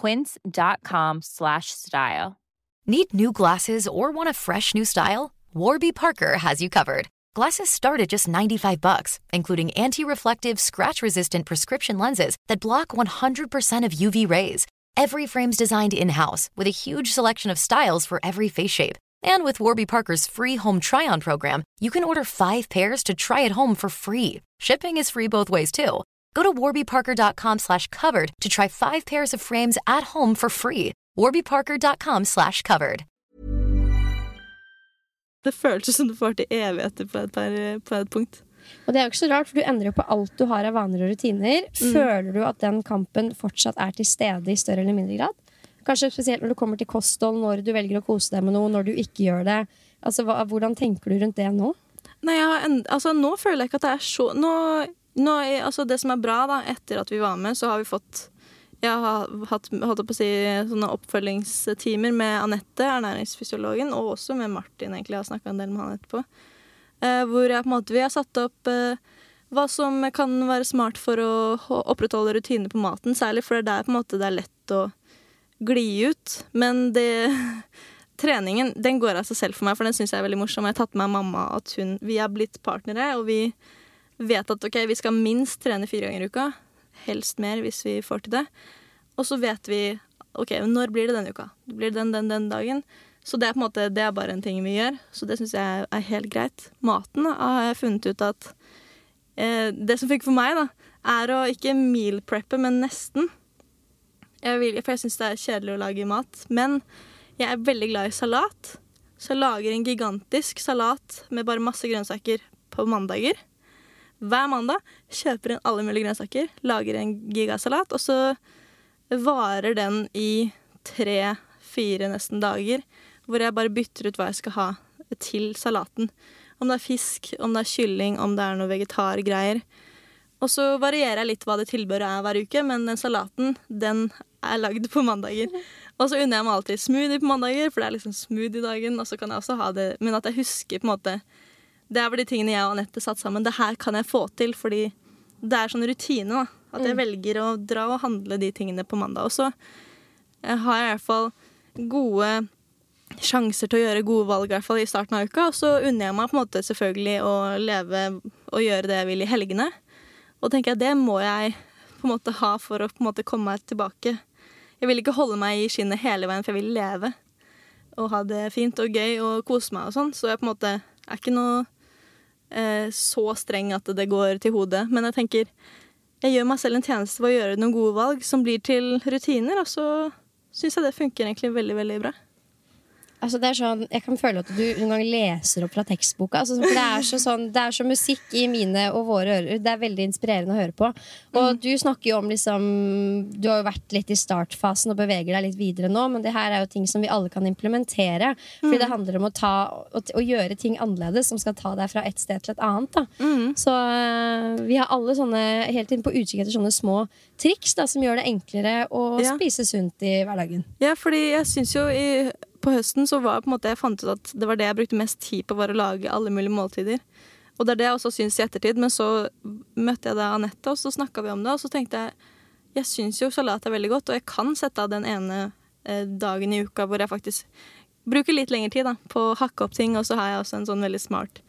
Quince.com/style. Need new glasses or want a fresh new style? Warby Parker has you covered. Glasses start at just $95, including anti-reflective, scratch-resistant prescription lenses that block 100% of UV rays. Every frame's designed in-house with a huge selection of styles for every face shape. And with Warby Parker's free home try-on program, you can order 5 pairs to try at home for free. Shipping is free both ways, too. Go to warbyparker.com/covered to try 5 pairs of frames at home for free. warbyparker.com/covered. Det føles som du får til evigheter på et punkt. Og det jo ikke så rart, for du endrer jo på alt du har av vaner og rutiner. Føler du at den kampen fortsatt til stede i større eller mindre grad? Kanskje spesielt når du kommer til kosthold, når du velger å kose deg med noe, når du ikke gjør det. Altså, hvordan tenker du rundt det nå? Nei, nå føler jeg ikke at det så... altså det som bra da, etter at vi var med, så har vi fått... Jeg har hatt, holdt på å si, sånne oppfølgingstimer med Annette, ernæringsfysiologen, og også med Martin, egentlig. Jeg har snakket en del med han etterpå. Hvor jeg, på en måte, vi har satt opp hva som kan være smart for å opprettholde rutiner på maten, særlig for det på en måte det lett å gli ut. Men treningen, den går av seg selv for meg, for den synes jeg veldig morsom. Jeg har tatt med mamma at vi har blitt partnere, og vi vet at ok, vi skal minst trene 4 ganger i uka. Helst mer hvis vi får til det. Og så vet vi, ok, når blir det denne uka? Blir det den dagen? Så det på en måte, det bare en ting vi gjør. Så det synes jeg helt greit. Maten har jeg funnet ut at det som funker for meg da, å ikke meal preppe, men nesten. For jeg synes det kjedelig å lage mat. Men jeg veldig glad i salat. Så jeg lager en gigantisk salat med bare masse grønnsaker på mandager. Hver mandag kjøper inn alle mulige grønnsaker, lager en gigasalat, og så varer den i 3-4 nesten dager, hvor jeg bare bytter ut hva jeg skal ha til salaten. Om det fisk, om det kylling, om det noe vegetargreier. Og så varierer jeg litt hva det tilbøret hver uke, men den salaten, den lagd på mandager. Og så unner jeg meg alltid smoothie på mandager, for det liksom smoothie-dagen, og så kan jeg også ha det, men at jeg husker på en måte, det var de tingene jeg og Annette satt sammen. Det her kan jeg få til, fordi det sånn rutine da. At jeg velger å dra og handle de tingene på mandag. Og så har jeg i hvert fall gode sjanser til å gjøre gode valg i hvert fall i starten av uka. Og så unner jeg meg på en måte selvfølgelig å leve og gjøre det jeg vil i helgene. Og tenker jeg, det må jeg på en måte ha for å på en måte komme meg tilbake. Jeg vil ikke holde meg i skinnet hele veien, for jeg vil leve. Og ha det fint og gøy og kose meg og sånn. Så jeg på en måte ikke noe så streng at det går til hodet. Men jeg tenker, jeg gjør meg selv en tjeneste ved å gjøre noen gode valg som blir til rutiner, og så synes jeg det funker egentlig veldig, veldig bra. Altså det sånn, jeg kan føle at du noen gang leser opp fra tekstboka. Altså, for det er så musikk i mine og våre ører. Det er veldig inspirerende å høre på. Og du snakker jo om liksom, du har jo vært litt i startfasen og beveger deg litt videre nå, men det her er jo ting som vi alle kan implementere. Fordi det handler om å gjøre ting annerledes som skal ta deg fra et sted til et annet. Da. Så vi har alle sånne, helt inn på utkikk etter sånne små triks da, som gjør det enklere å spise sunt i hverdagen. Ja, fordi jeg synes jo på høsten så var på en måte jeg fant ut at det var det jeg brukte mest tid på, var å lage alle mulige måltider. Og det er det jeg også synes i ettertid, men så møtte jeg da Anette, og så snakket vi om det, og så tenkte jeg synes jo salat er veldig godt, og jeg kan sette av den ene dagen i uka hvor jeg faktisk bruker litt lengre tid da, på å hakke opp ting, og så har jeg også en sånn veldig smart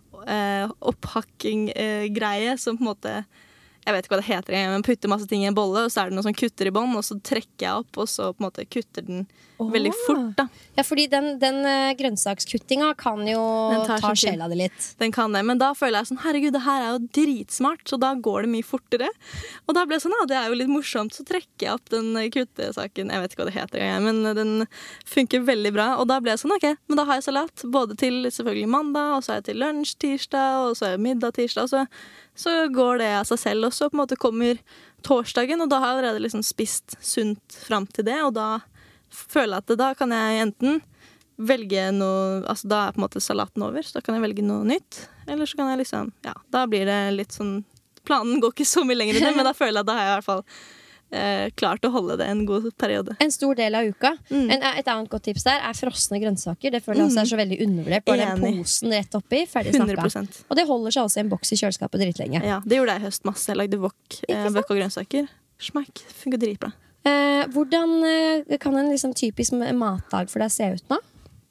opphakking-greie som på en måte jeg vet ikke hva det heter, men putter masse ting i en bolle, og så er det noe som kutter i bånd, og så trekker jeg opp, og så på en måte kutter den veldig fort, da. Ja, fordi den grønnsakskuttinga kan jo ta sjela det litt. Den kan det, men da føler jeg sånn, herregud, det her er jo dritsmart, så da går det mye fortere. Og da ble jeg sånn, det er jo litt morsomt, så trekker jeg opp den kuttesaken, jeg vet ikke hva det heter, men den funker veldig bra, og da ble jeg sånn, ok, men da har jeg salat, både til selvfølgelig mandag, og så er jeg til lunsj tirsdag, og så er jeg middag tirsdag, og så går det av seg selv, og så på en måte kommer torsdagen, og da har jeg allerede liksom spist sunt frem til det, og da føler jeg at da kan jeg enten velge noe, altså da er på en måte salaten over, så da kan jeg velge noe nytt, eller så kan jeg liksom, ja, da blir det litt sånn, planen går ikke så mye lenger i det, men da føler jeg at da har jeg i hvert fall klart å holde det en god periode. En stor del av uka. Et annet godt tips der er frosne grønnsaker. Det føler jeg også er så veldig undervurdert. Bare den posen rett oppi, ferdig snakka. 100%. Og det holder seg også i en boks i kjøleskapet dritlenge. Ja, det gjorde jeg i høst masse. Jeg lagde wok og grønnsaker. Smakk, funker dritbra. Hvordan kan en liksom typisk matdag for deg se ut nå?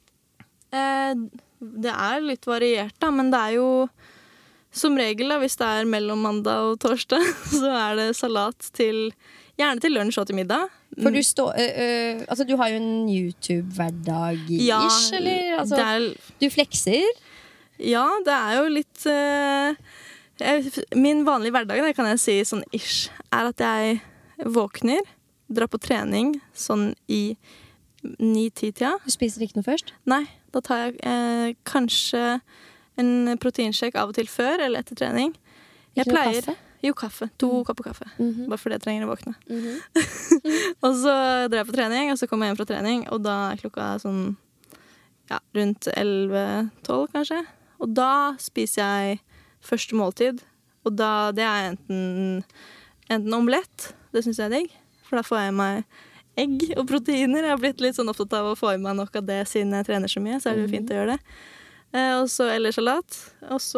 Det er litt variert da, men det er jo som regel da, hvis det er mellom mandag og torsdag, så er det salat til gjerne til lunsj og til middag. For altså, du har jo en YouTube-hverdag-ish, eller? Altså, du flekser? Ja, det er jo litt min vanlige hverdag, det kan jeg si sånn ish, er at jeg våkner, drar på trening sånn i 9-10-tida. Du spiser ikke noe først? Nei, da tar jeg kanskje en proteinshake av og til før eller etter trening. Ikke noe kaffe? Jo, kaffe. 2 kopper kaffe. Bare fordi jeg trenger å våkne. Og så drar jeg på trening, og så kommer jeg hjem fra trening, og da er klokka sånn, ja, rundt 11-12 kanskje. Og da spiser jeg første måltid, og da, det er enten omelett, det synes jeg er digg, for da får jeg meg egg og proteiner. Jeg har blitt litt sånn opptatt av å få i meg nok av det siden jeg trener så mye, så er det fint å gjøre det. Og så eller salat, og så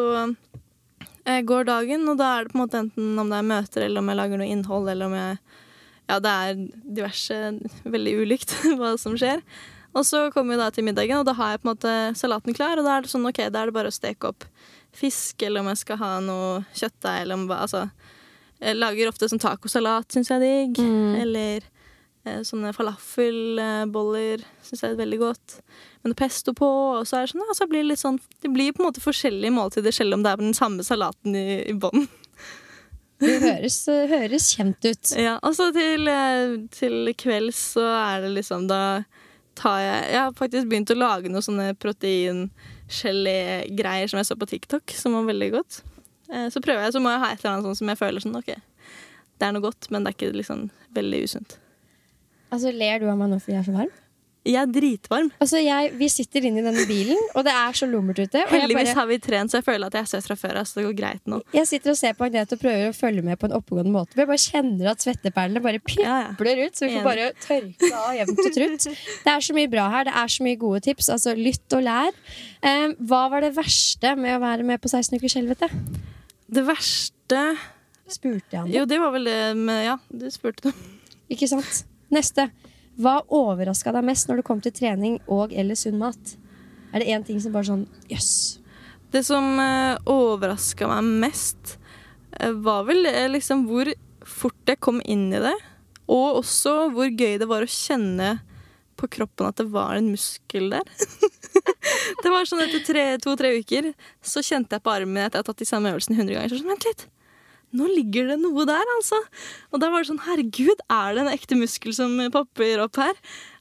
går dagen, og da er det på en måte enten om det er møter, eller om jeg lager noe innhold, eller om jeg, ja, det er diverse, veldig ulikt hva som skjer. Og så kommer vi da til middagen, og da har jeg på en måte salaten klar, og da er det sånn, ok, da er det bare å steke opp fisk, eller om jeg skal ha noe kjøttdeig, eller om, altså, jeg lager ofte sånn tacosalat, synes jeg er digg, eller sånne falafelboller synes jeg er veldig godt, med noe pesto på, og så er det sånn, ja, så blir det litt sånn, det blir på en måte forskjellige måltider, selv om det er den samme salaten i bånd. Det høres kjent ut. Ja, og så til kvelds så er det liksom, da tar jeg har faktisk begynt å lage noen sånne protein-gelé-greier som jeg så på TikTok, som var veldig godt. Så prøver jeg, så må jeg ha et eller annet sånt som jeg føler sånn, ok, det er noe godt, men det er ikke liksom veldig usunt. Altså, ler du av meg nå fordi jeg er så varm? Jeg er dritvarm. Altså, vi sitter inne i denne bilen, og det er så lummert ute. Heldigvis har vi trent, så jeg føler at jeg er søt fra før, så det går greit nå. Jeg sitter og ser på Agnete og prøver å følge med på en oppegående måte. Jeg bare kjenner at svetteperlene bare pipler ut, så vi får bare tørke av jevnt og trutt. Det er så mye bra her, det er så mye gode tips. Altså, lytt og lær. Hva var det verste med å være med på 16 ukers helvete? Det verste... Spurte jeg han? Jo, det var vel det med, ja, du spurte det. Ikke sant? Neste. Hva overrasket deg mest når du kom til trening og eller sunn mat? Er det en ting som bare sånn, jøss? Det som overrasket meg mest var vel liksom hvor fort jeg kom inn i det, og også hvor gøy det var å kjenne på kroppen at det var en muskel der. Det var sånn etter 2-3 uker, så kjente jeg på armen etter jeg hadde tatt de samme øvelsene 100 ganger. Så sånn, vent litt. Nå ligger det noe der, altså. Og da var det sånn, herregud, er det en ekte muskel som popper opp her?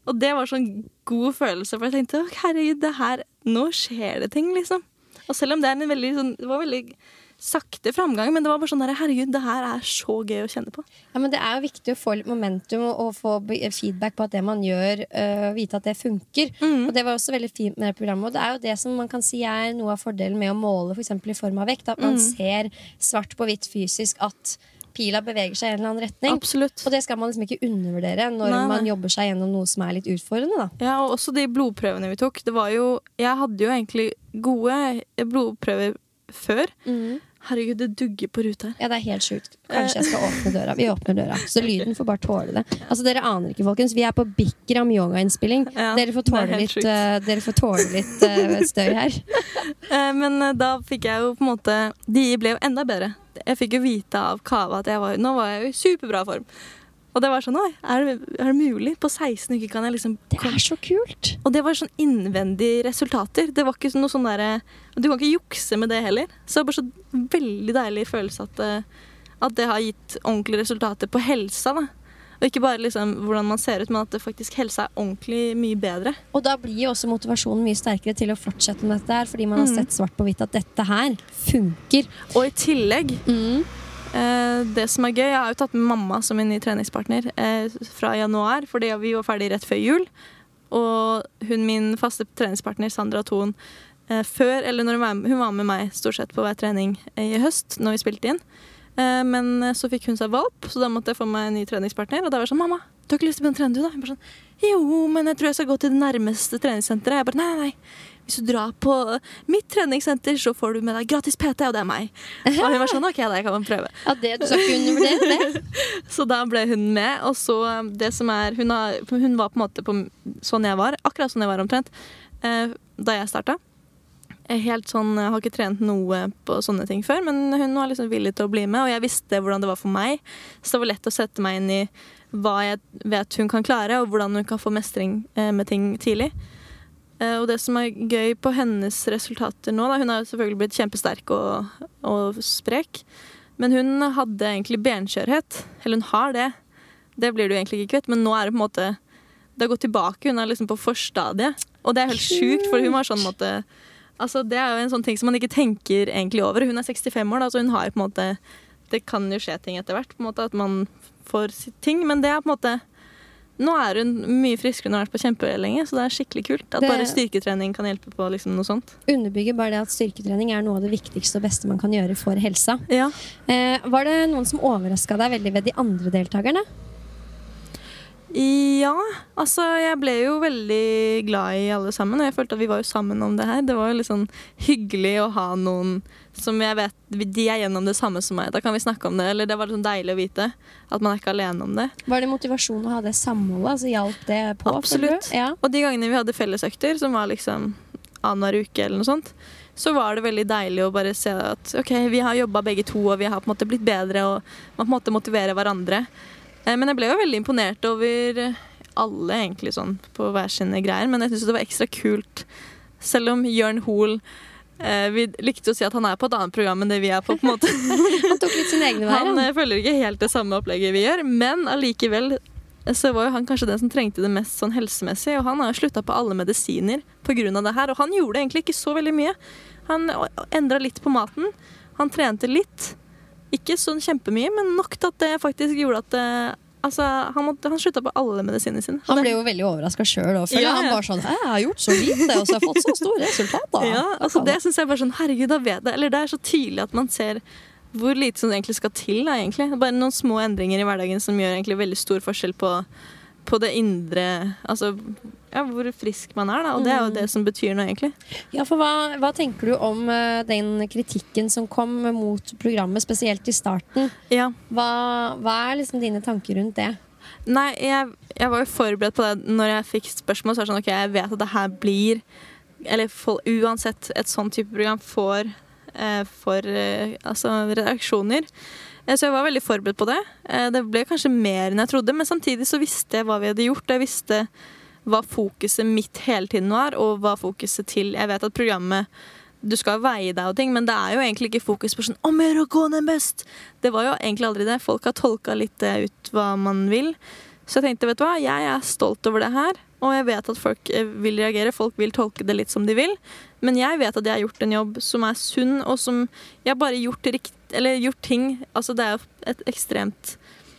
Og det var sånn god følelse, for jeg tenkte, herregud, det her, nå skjer det ting, liksom. Og selv om det var veldig sakte framgang, men det var bare sånn der, herregud, det her så gøy å kjenne på. Ja, men det jo viktig å få litt momentum og få feedback på at det man gjør, vite at det funker. Og det var også veldig fint med det programmet, og det jo det som man kan si noe av fordelen med å måle, for eksempel i form av vekt, at man ser svart på hvitt fysisk at pila beveger seg i en eller annen retning. Absolutt. Og det skal man liksom ikke undervurdere når man jobber seg gjennom noe som litt utfordrende, da. Ja, og også de blodprøvene vi tok. Det var jo, jeg hadde jo egentlig gode blodprøver før. Herregud, det dugger på ruta her. Ja, det helt sjukt. Kanskje jeg skal åpne døra. Vi åpner døra. Så lyden får bare tåle det. Altså, dere aner ikke, folkens. Vi på Bikram yoga-innspilling. Ja, dere får tåle litt støy her. Men da fikk jeg jo på en måte, de ble jo enda bedre. Jeg fikk jo vite av Kava at nå var jeg jo i superbra form. Og det var sånn, det mulig? På 16 uker kan jeg liksom... Det så kult! Og det var sånn innvendige resultater. Det var ikke noe sånn der... Du kan ikke jukse med det heller. Så det var bare så veldig deilig følelse at det har gitt ordentlige resultater på helsa, da. Og ikke bare liksom hvordan man ser ut, men at det faktisk helsa ordentlig mye bedre. Og da blir jo også motivasjonen mye sterkere til å fortsette med dette her, fordi man har sett svart på hvitt at dette her funker. Og i tillegg... det som gøy, jeg har jo tatt med mamma som min nye treningspartner fra januar, fordi vi var ferdig rett før jul. Og min faste treningspartner, Sandra Thon, hun var med meg stort sett på hver trening i høst, når vi spilte inn. Men så fikk hun seg valp, så da måtte jeg få meg en ny treningspartner. Og da var jeg sånn, mamma, du har ikke lyst til å begynne å trene du da? Hun bare sånn, jo, men jeg tror jeg skal gå til det nærmeste treningssenteret. Jeg bare, nei. Hvis du drar på mitt treningssenter, så får du med deg gratis PT, og det meg. Og hun var sånn, ok, det kan man prøve. Ja, det du sa ikke undervurdere det. Så da ble hun med, og så det som hun var på en måte sånn jeg var, akkurat sånn jeg var omtrent, da jeg startet. Helt sånn, jeg har ikke trent noe på sånne ting før, men hun var liksom villig til å bli med, og jeg visste hvordan det var for meg, så det var lett å sette meg inn i hva jeg vet hun kan klare, og hvordan hun kan få mestring med ting tidlig. Og det som gøy på hennes resultater nå, da, hun har selvfølgelig blitt kjempesterk og sprek, men hun hadde egentlig benskjørhet, eller hun har det blir du egentlig ikke kvitt, men nå det på en måte, det har gått tilbake, hun liksom på forstadiet, og det helt sjukt, for hun var sånn måte, altså det jo en sånn ting som man ikke tenker egentlig over. Hun 65 år, da, så hun har på en måte, det kan jo skje ting etter hvert, på en måte, at man får ting, men det på en måte, nå hun mye friskere enn hun har vært på kjempelenge, så det skikkelig kult at bare styrketrening kan hjelpe på liksom noe sånt. Underbygger bare det at styrketrening noe av det viktigste og beste man kan gjøre for helsa. Ja. Var det noen som overrasket deg veldig ved de andre deltakerne? Ja, altså jeg ble jo veldig glad i alle sammen, og jeg følte at vi var jo sammen om det her. Det var jo litt sånn hyggelig å ha noen som jeg vet, de gjennom det samme som meg. Da kan vi snakke om det, eller det var sånn deilig å vite at man ikke alene om det. Var det motivasjon å ha det samholdet? Altså hjalp det på? Absolutt. Ja. Og de gangene vi hadde fellesøkter, som var liksom annenhver uke eller noe sånt, så var det veldig deilig å bare se at ok, vi har jobbet begge to, og vi har på en måte blitt bedre, og man på en måte motiverer hverandre. Men jeg ble jo veldig imponert over alle egentlig sånn på hver sine greier, men jeg synes det var ekstra kult, selv om Jørn Hoel, vi likte å si at han på et annet program enn det vi på en måte. Han tok litt sin egne vei. Han følger ikke helt det samme opplegget vi gjør, men allikevel så var jo han kanskje den som trengte det mest sånn helsemessig, og han har jo sluttet på alle medisiner på grunn av det her, og han gjorde egentlig ikke så veldig mye. Han endret litt på maten, han trente litt, ikke sånn kjempemye, men nok til at det faktisk gjorde at han sluttet på alle medisinene sine. Han ble jo veldig overrasket selv, og han var sånn, jeg har gjort så lite, og så har jeg fått så store resultater. Ja, altså det synes jeg bare sånn, herregud, da vet jeg, eller det så tydelig at man ser hvor lite som egentlig skal til, da, egentlig. Bare noen små endringer i hverdagen som gjør egentlig veldig stor forskjell på det indre, altså hvor frisk man da, og det jo det som betyr noe egentlig. Ja, for hva tenker du om den kritikken som kom mot programmet, spesielt i starten? Ja. Hva liksom dine tanker rundt det? Nei, jeg var jo forberedt på det når jeg fikk spørsmål, så var det sånn, ok, jeg vet at det her blir, eller uansett et sånn type program får reaksjoner. Så jeg var veldig forberedt på det. Det ble kanskje mer enn jeg trodde, men samtidig så visste jeg hva vi hadde gjort. Jeg visste hva fokuset mitt hele tiden var, og hva fokuset til. Jeg vet at programmet, du skal veie deg og ting, men det jo egentlig ikke fokus på sånn, mer å gå ned mest. Det var jo egentlig aldri det. Folk har tolket litt ut hva man vil. Så jeg tenkte, vet du hva, jeg stolt over det her, og jeg vet at folk vil reagere, folk vil tolke det litt som de vil, men jeg vet at jeg har gjort en jobb som sunn, og som jeg bare gjort ting, altså det jo et ekstremt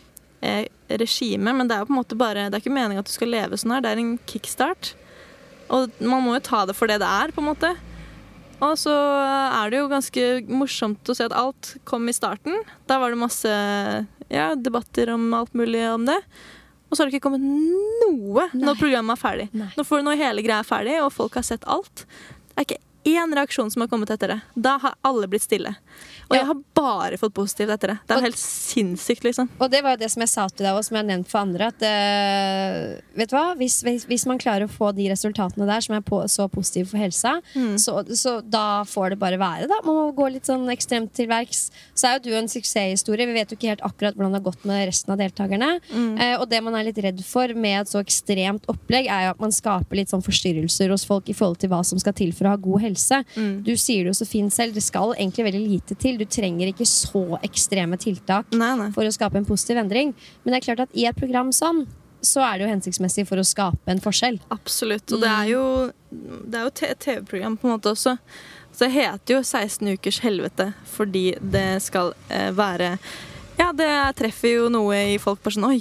regime, men det jo på en måte bare, det ikke meningen at du skal leve sånn her, det en kickstart, og man må jo ta det for det det på en måte. Og så det jo ganske morsomt å se at alt kom i starten. Da var det masse debatter om alt mulig om det. Og så har det ikke kommet noe når programmet ferdig. Når hele greia ferdig, og folk har sett alt. Det ikke én reaksjon som har kommet etter det. Da har alle blitt stille. Og jeg har bare fått positivt etter det. Det jo helt sinnssykt, liksom. Og det var jo det som jeg sa til deg, og som jeg har nevnt for andre, at vet du hva? Hvis man klarer å få de resultatene der som så positive for helsa, så da får det bare være, da. Man må gå litt sånn ekstremt til verks. Så jo du en suksesshistorie. Vi vet jo ikke helt akkurat hvordan det har gått med resten av deltakerne. Og det man litt redd for med et så ekstremt opplegg, jo at man skaper litt sånn forstyrrelser hos folk i forhold til hva som skal til for å ha god helse. Du sier det jo så fint selv, det skal egentlig veldig lite til. Du trenger ikke så ekstreme tiltak for å skape en positiv endring. Men det klart at i et program sånn, så det jo hensiktsmessig for å skape en forskjell. Absolutt, og det jo et TV-program på en måte også. Så det heter jo 16 ukers helvete, fordi det skal være... Ja, det treffer jo noe i folk på sånn, oi,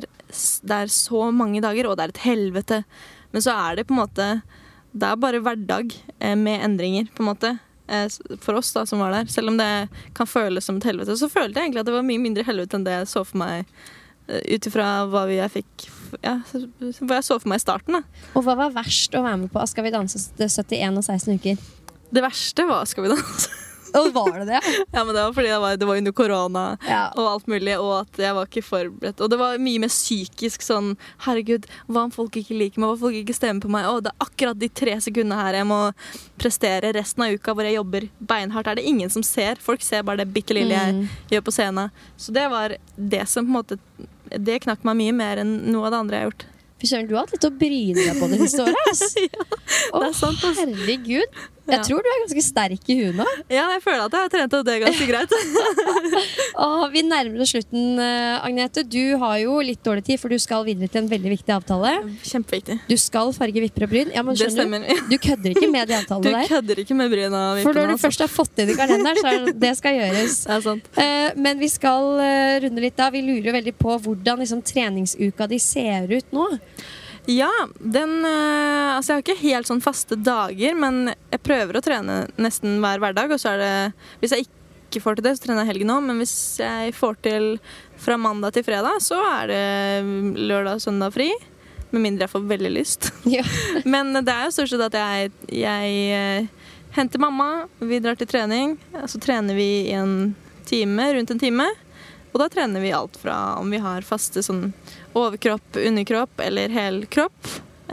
det så mange dager, og det et helvete. Men så det på en måte... Det bare hverdag med endringer, på en måte, for oss da, som var der. Selv om det kan føles som et helvete, så følte jeg egentlig at det var mye mindre helvete enn det jeg så for meg, utifra hva jeg fikk, hva jeg så for meg i starten. Da. Og hva var verst å være med på Skal vi danse 71 og 16 uker? Det verste var Skal vi danse. Og var det det? Ja, men det var fordi det var under korona og alt mulig, og at jeg var ikke forberedt. Og det var mye mer psykisk sånn, herregud, hva om folk ikke liker meg, hva om folk ikke stemmer på meg, og det akkurat de 3 sekundene her jeg må prestere resten av uka hvor jeg jobber beinhardt, det ingen som ser. Folk ser bare det bittelille jeg gjør på scenen. Så det var det som på en måte, det knakk meg mye mer enn noe av det andre jeg har gjort. Du har hatt litt å bryne deg på det siste året. Ja, det sant. Herregud. Jeg tror du ganske sterk i huet nå. Ja, jeg føler at jeg har trent, og det ganske greit. Vi nærmer oss slutten, Agnete. Du har jo litt dårlig tid, for du skal videre til en veldig viktig avtale. Kjempeviktig. Du skal farge vipper og bryn. Ja, men skjønner du? Du kødder ikke med de avtalene der. Du kødder ikke med bryn og vippene. For når du først har fått inn i kalenderen, så det skal gjøres. Det sant. Men vi skal runde litt da. Vi lurer jo veldig på hvordan liksom, treningsuka de ser ut nå. Ja, altså jeg har ikke helt sånn faste dager, men jeg prøver å trene nesten hver hverdag, og så det, hvis jeg ikke får til det, så trener jeg helgen også, men hvis jeg får til fra mandag til fredag, så det lørdag og søndag fri, med mindre jeg får veldig lyst. Ja. Men det jo stort sett at jeg henter mamma, vi drar til trening, så trener vi i rundt en time, og da trener vi alt fra om vi har faste sånn overkropp, underkropp eller hel kropp.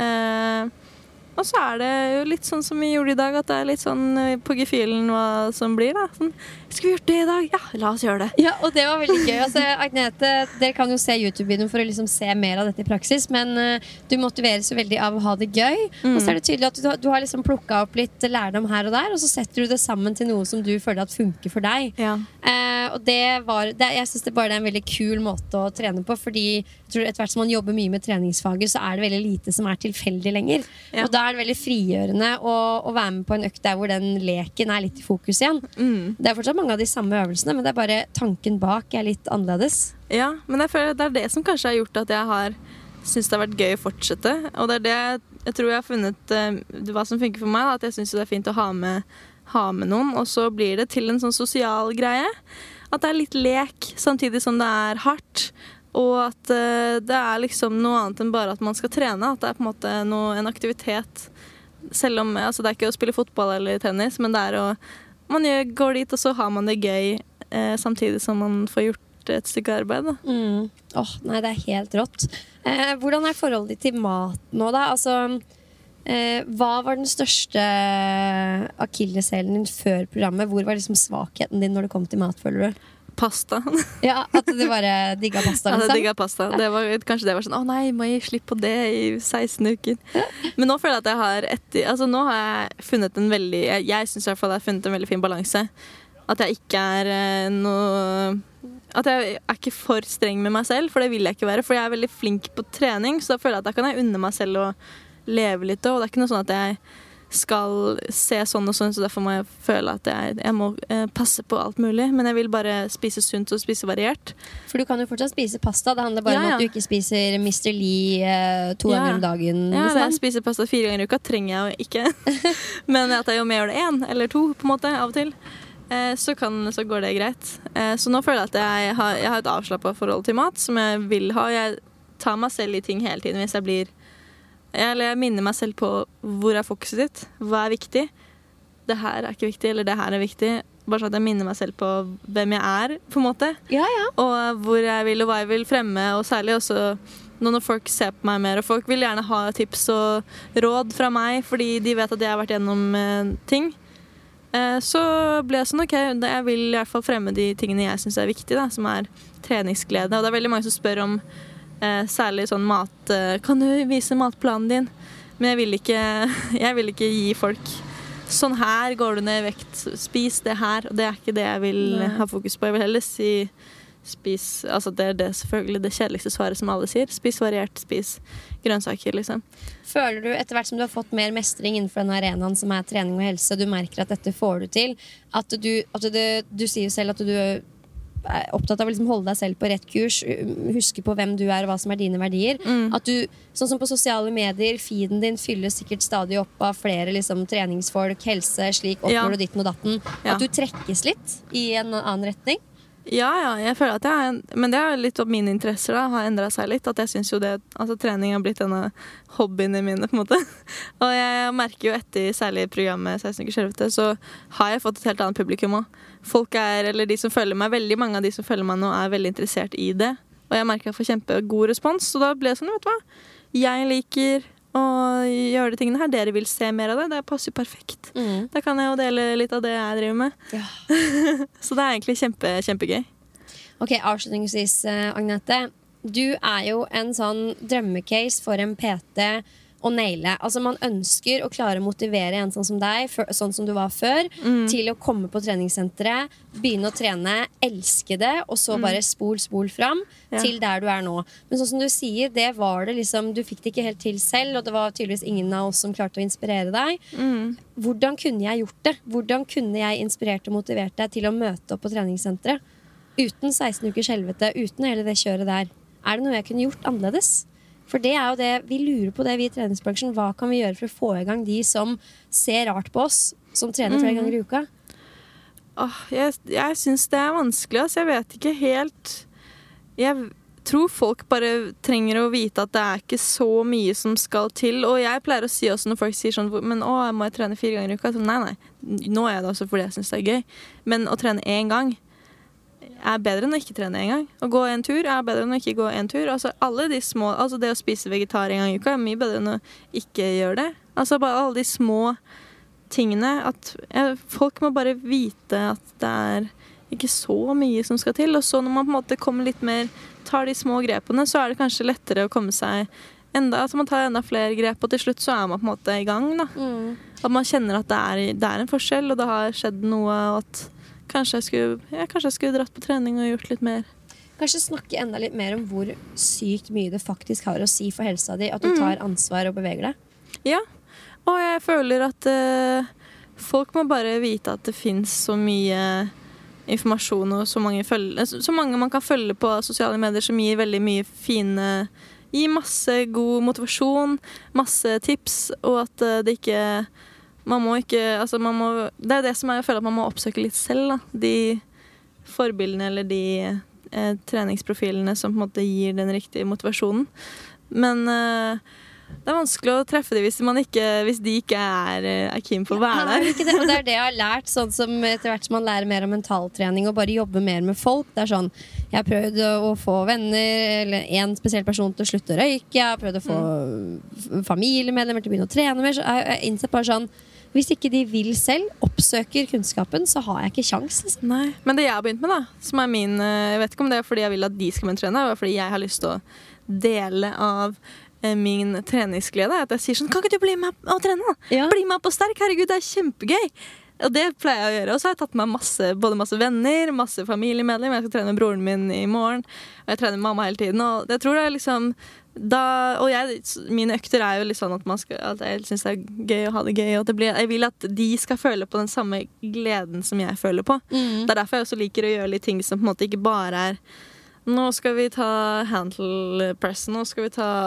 Og så det jo litt sånn som vi gjorde i dag, at det litt sånn på gefühlen hva som blir da. Sånn, skal vi gjøre det i dag? Ja, la oss gjøre det. Ja, og det var veldig gøy. Altså, Agnete, dere kan jo se YouTube-videoen for å liksom se mer av dette i praksis, men du motiveres jo veldig av å ha det gøy. Og så det tydelig at du har liksom plukket opp litt lærdom her og der, og så setter du det sammen til noe som du føler at funker for deg. Ja. Og jeg synes det bare en veldig kul måte å trene på, fordi jeg tror etter hvert som man jobber mye med treningsfaget, så det veldig lite som tilfeldig lenger. Ja. Og da det veldig frigjørende å være med på en økt der hvor den leken litt i fokus igjen. Det fortsatt mange av de samme øvelsene, men det bare tanken bak litt annerledes. Ja, men jeg føler det det som kanskje har gjort at jeg synes det har vært gøy å fortsette. Og det det jeg tror jeg har funnet hva som funker for meg, at jeg synes det fint å ha med noen, og så blir det til en sånn sosial greie. At det litt lek, samtidig som det hardt. Og at det liksom noe annet enn bare at man skal trene. At det på en måte en aktivitet. Selv om altså det ikke å spille fotball eller tennis, men det man går dit, og så har man det gøy samtidig som man får gjort et stykke arbeid. Da. Nei, det helt rått. Hvordan forholdet ditt til mat nå, da? Altså, hva var den største akilleshælen din før programmet? Hvor var liksom svakheten din når det kom til mat, føler du? Pasta. Ja, at du bare digget pasta, liksom? Ja, jeg digget pasta. Kanskje det var sånn, nei, må jeg slippe på det i 16 uker. Men nå føler jeg at nå har jeg funnet en veldig, jeg synes i hvert fall jeg har funnet en veldig fin balanse. At jeg ikke at jeg ikke for streng med meg selv, for det vil jeg ikke være. For jeg veldig flink på trening, så da føler jeg at da kan jeg unne meg selv å leve litt. Og det ikke noe sånn at jeg skal se sånn og sånn, så derfor må jeg føle at jeg må passe på alt mulig. Men jeg vil bare spise sunt og spise variert. For du kan jo fortsatt spise pasta. Det handler bare om at du ikke spiser Mr. Lee 2 ganger om dagen. Ja, jeg spiser pasta 4 ganger i uka, trenger jeg jo ikke. Men at jeg jo mer gjør det 1 eller 2 på en måte, av og til, så går det greit. Så nå føler jeg at jeg har et avslappet forhold til mat som jeg vil ha. Jeg tar meg selv i ting hele tiden hvis jeg blir jeg minner meg selv på hvor fokuset ditt, hva viktig. Det her ikke viktig, eller det her viktig. Bare sånn at jeg minner meg selv på hvem jeg på en måte. Og hvor jeg vil, og hva jeg vil fremme. Og særlig også når folk ser på meg mer. Og folk vil gjerne ha tips og råd fra meg, fordi de vet at jeg har vært gjennom ting. Så ble jeg sånn, ok, jeg vil i hvert fall fremme de tingene jeg synes viktige, da, som treningsglede. Og det veldig mange som spør om særlig sånn mat, kan du vise matplanen din? Men jeg vil ikke gi folk sånn her går du ned i vekt, spis det her, og det ikke det jeg vil ha fokus på. Jeg vil heller si spis, altså det selvfølgelig det kjedeligste svaret som alle sier, spis variert, spis grønnsaker liksom. Føler du etter hvert som du har fått mer mestring innenfor den arenaen som trening og helse, du merker at dette får du til, at du sier jo selv at du opptatt av å liksom holde deg selv på rett kurs, huske på hvem du og hva som dine verdier, at du, sånn som på sosiale medier, feeden din fyller sikkert stadig opp av flere liksom, treningsfolk, helse, slik oppnår du ditten og datten, at du trekkes litt i en annen retning. Ja, jeg føler at men det litt om mine interesser da, har endret seg litt, at jeg synes jo det, altså trening har blitt denne hobbyene mine på en måte, og jeg merker jo etter særlig programmet 16 uker skjelvete, så har jeg fått et helt annet publikum også. Folk eller de som følger meg, veldig mange av de som følger meg nå veldig interessert i det, og jeg merker at jeg får kjempegod respons, så da ble det sånn, vet du hva, jeg liker å gjøre de tingene her, dere vil se mer av det passer jo perfekt. Da kan jeg jo dele litt av det jeg driver med. Så det egentlig kjempegøy. Ok, avslutningsvis, Agnete, du jo en sånn drømmecase for en PT å naile. Altså man ønsker å klare å motivere en sånn som deg, sånn som du var før, til å komme på treningssenteret, begynne å trene, elske det, og så bare spol fram til der du nå. Men sånn som du sier, det var det liksom, du fikk det ikke helt til selv, og det var tydeligvis ingen av oss som klarte å inspirere deg. Hvordan kunne jeg gjort det? Hvordan kunne jeg inspirert og motivert deg til å møte opp på treningssenteret? Uten 16 ukers helvete, uten hele det kjøret der. Det noe jeg kunne gjort annerledes? For det jo det, vi lurer på det vi I treningsbransjen. Hva kan vi gjøre for å få I gang de som ser rart på oss, som trener flere ganger I uka? Jeg synes det vanskelig, altså. Jeg vet ikke helt. Jeg tror folk bare trenger å vite at det ikke så mye som skal til. Og jeg pleier å si også når folk sier sånn, men jeg må trene 4 ganger I uka. Så, nei, nå jeg det også fordi jeg synes det gøy. Men å trene 1 gang bedre enn å ikke trene 1 gang. Å gå en tur bedre enn å ikke gå en tur. Altså alle de små, altså det å spise vegetar 1 gang I uka mye bedre enn å ikke gjøre det. Altså bare alle de små tingene at folk må bare vite at det ikke så mye som skal til. Og så når man på en måte kommer litt mer, tar de små grepene, så det kanskje lettere å komme seg altså man tar enda flere grep, og til slutt så man på en måte I gang da. At man kjenner at det en forskjell, og det har skjedd noe, og at kanskje jeg skulle dratt på trening og gjort litt mer. Kanskje snakke enda litt mer om hvor sykt mye det faktisk har å si for helsa di, at du tar ansvar og beveger deg. Ja, og jeg føler at folk må bare vite at det finnes så mye informasjon og så mange man kan følge på sosiale medier som gir veldig mye fine, gir masse god motivasjon, masse tips, og at det ikke man må ikke, altså det det som jeg føler at man må oppsøke litt selv da. De forbildene eller de treningsprofilene som på en måte gir den riktige motivasjonen. Men det vanskelig å treffe dem hvis de ikke keen på å være der. Ikke det. Og det det jeg har lært, sånn som etter hvert som man lærer mer om mentaltrening og bare jobber mer med folk. Det sånn, jeg har prøvd å få venner eller en spesiell person til å slutte å røyke. Jeg har prøvd å få familiemedlemmer til å begynne å trene mer. Så jeg innsett bare sånn, hvis ikke de vil selv, oppsøker kunnskapen, så har jeg ikke sjans. Liksom. Nei, men det jeg har begynt med da, som min, jeg vet ikke om det fordi jeg vil at de skal trene, det fordi jeg har lyst til å dele av min treningsglede, at jeg sier sånn, kan ikke du bli med å trene da? Ja. Bli med på sterk, herregud, det kjempegøy. Og det pleier jeg å gjøre. Og så har jeg tatt med både masse venner, masse familiemedlemmer. Jeg skal trene med broren min i morgen, og jeg trener med mamma hele tiden. Og jeg tror det liksom mine økter er jo litt sånn at jeg synes det er gøy å ha det gøy, og jeg vil at de skal føle på den samme gleden som jeg føler på. Det er derfor jeg også liker å gjøre litt ting som på en måte ikke bare er nå skal vi ta handle press, nå skal vi ta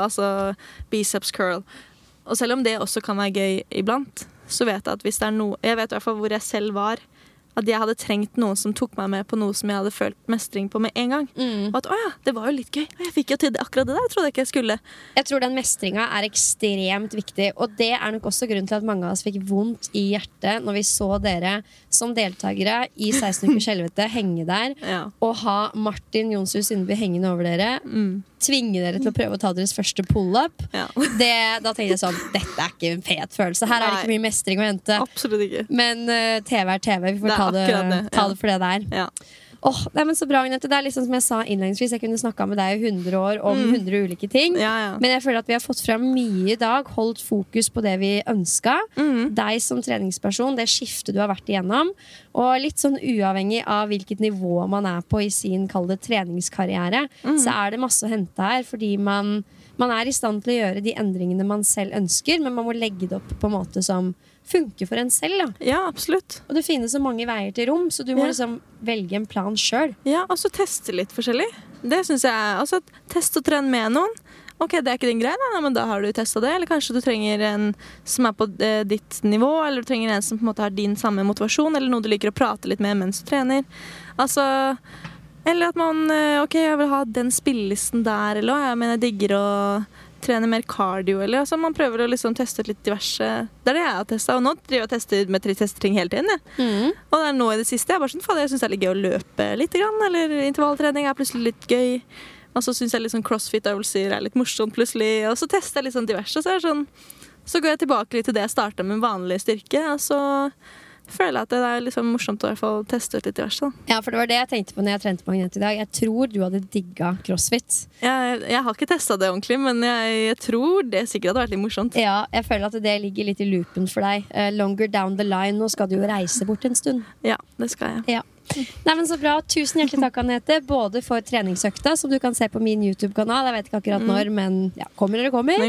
biceps curl. Og selv om det også kan være gøy iblant, så vet jeg at hvis det er noe, jeg vet i hvert fall hvor jeg selv var, at jeg hadde trengt noen som tok meg med på noe som jeg hadde følt mestring på med en gang. Og at, det var jo litt gøy. Jeg fikk jo til akkurat det der. Jeg trodde ikke jeg skulle. Jeg tror den mestringa er ekstremt viktig, og det er nok også grunnen til at mange av oss fikk vondt i hjertet når vi så dere som deltakere i 16 ukers helvete henge der, og ha Martin Jonsrud Sundby hengende over dere, tvinge dere til å prøve å ta deres første pull-up. Da tenkte jeg sånn, dette er ikke en fet følelse. Her er det ikke mye mestring å hente. Absolutt ikke. Men TV er TV. Vi får ta det for det der. Nei, men så bra, Agnete. Det er liksom som jeg sa innledningsvis, jeg kunne snakket med deg i 100 år om 100 ulike ting, men jeg føler at vi har fått frem mye i dag, holdt fokus på det vi ønsket, deg som treningsperson, det skiftet du har vært igjennom, og litt sånn uavhengig av hvilket nivå man er på i sin, kall det, treningskarriere, så er det masse å hente her, fordi man er i stand til å gjøre de endringene man selv ønsker, men man må legge det opp på en måte som funker for en selv, da. Ja, absolutt. Og det finnes så mange veier til rom, så du må liksom velge en plan selv. Ja, og så teste litt forskjellig. Det synes jeg, altså test og trene med noen. Ok, det er ikke din greie, men da har du testet det. Eller kanskje du trenger en som er på ditt nivå, eller du trenger en som på en måte har din samme motivasjon, eller noe du liker å prate litt med mens du trener. Altså, eller at man, ok, jeg vil ha den spillelisten der, eller jeg digger å trene mer cardio, eller man prøver å liksom teste litt diverse. Det er det jeg har testet, og nå driver jeg og tester med ting hele tiden. Og det er nå i det siste, jeg bare sånn, jeg synes det er litt gøy å løpe litt, eller intervalltrening er plutselig litt gøy, og så synes jeg litt sånn crossfit-øvelser er litt morsomt plutselig, og så tester jeg litt sånn diverse, og så er det sånn, så går jeg tilbake litt til det jeg startet med vanlig styrke, og så føler jeg at det er liksom morsomt å i hvert fall teste ut litt diverse. Ja, for det var det jeg tenkte på når jeg trente på Agnete i dag. Jeg tror du hadde digget crossfit. Jeg har ikke testet det ordentlig, men jeg tror det sikkert hadde vært litt morsomt. Ja, jeg føler at det ligger litt i loopen for deg. Longer down the line, nå skal du jo reise bort en stund. Ja, det skal jeg. Ja. Nei, men så bra, tusen hjertelig takk, Agnete, både for treningsøkta som du kan se på min YouTube-kanal. Jeg vet ikke akkurat når, men kommer dere kommer.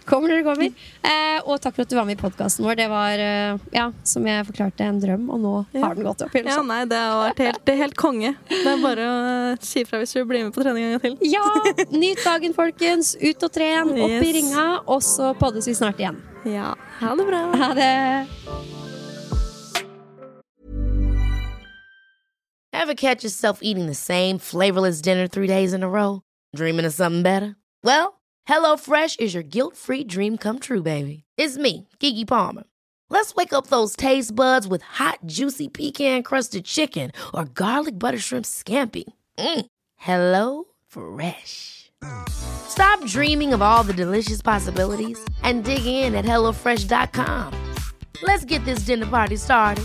Og takk for at du var med i podcasten vår. Det var, som jeg forklarte, en drøm, og nå har den gått opp. Ja, nei, det har vært helt konge. Det er bare å si fra hvis du blir med på trening en gang til. Ja, nyt dagen, folkens. Ut og tren, opp i ringa, og så poddes vi snart igjen. Ja, ha det bra. Ha det. Ever catch yourself eating the same flavorless dinner 3 days in a row? Dreaming of something better? Well, HelloFresh is your guilt-free dream come true, baby. It's me, Keke Palmer. Let's wake up those taste buds with hot, juicy pecan-crusted chicken or garlic butter shrimp scampi. Hello Fresh. Stop dreaming of all the delicious possibilities and dig in at HelloFresh.com. Let's get this dinner party started.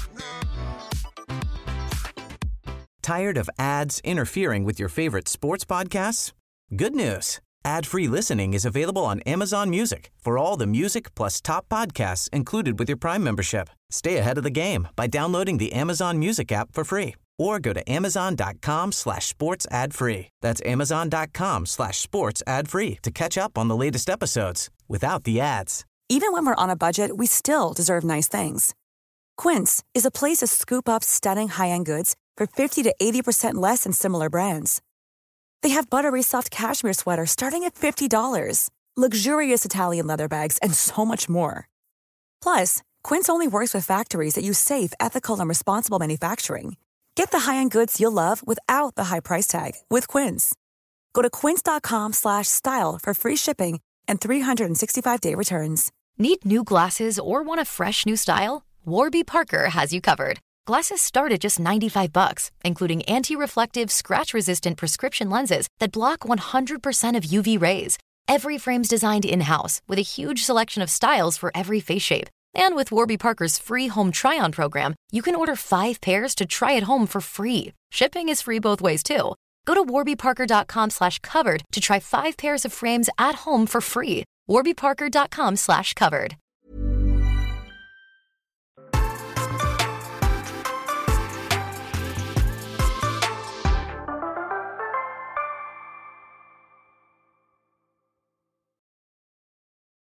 Tired of ads interfering with your favorite sports podcasts? Good news. Ad-free listening is available on Amazon Music for all the music plus top podcasts included with your Prime membership. Stay ahead of the game by downloading the Amazon Music app for free or go to amazon.com/sports ad-free. That's amazon.com/sports ad-free to catch up on the latest episodes without the ads. Even when we're on a budget, we still deserve nice things. Quince is a place to scoop up stunning high-end goods for 50 to 80% less than similar brands. They have buttery soft cashmere sweaters starting at $50, luxurious Italian leather bags, and so much more. Plus, Quince only works with factories that use safe, ethical, and responsible manufacturing. Get the high-end goods you'll love without the high price tag with Quince. Go to quince.com/style for free shipping and 365-day returns. Need new glasses or want a fresh new style? Warby Parker has you covered. Glasses start at just $95, including anti-reflective, scratch-resistant prescription lenses that block 100% of UV rays. Every frame's designed in-house with a huge selection of styles for every face shape. And with Warby Parker's free home try-on program, you can order 5 pairs to try at home for free. Shipping is free both ways, too. Go to warbyparker.com/covered to try 5 pairs of frames at home for free. warbyparker.com/covered.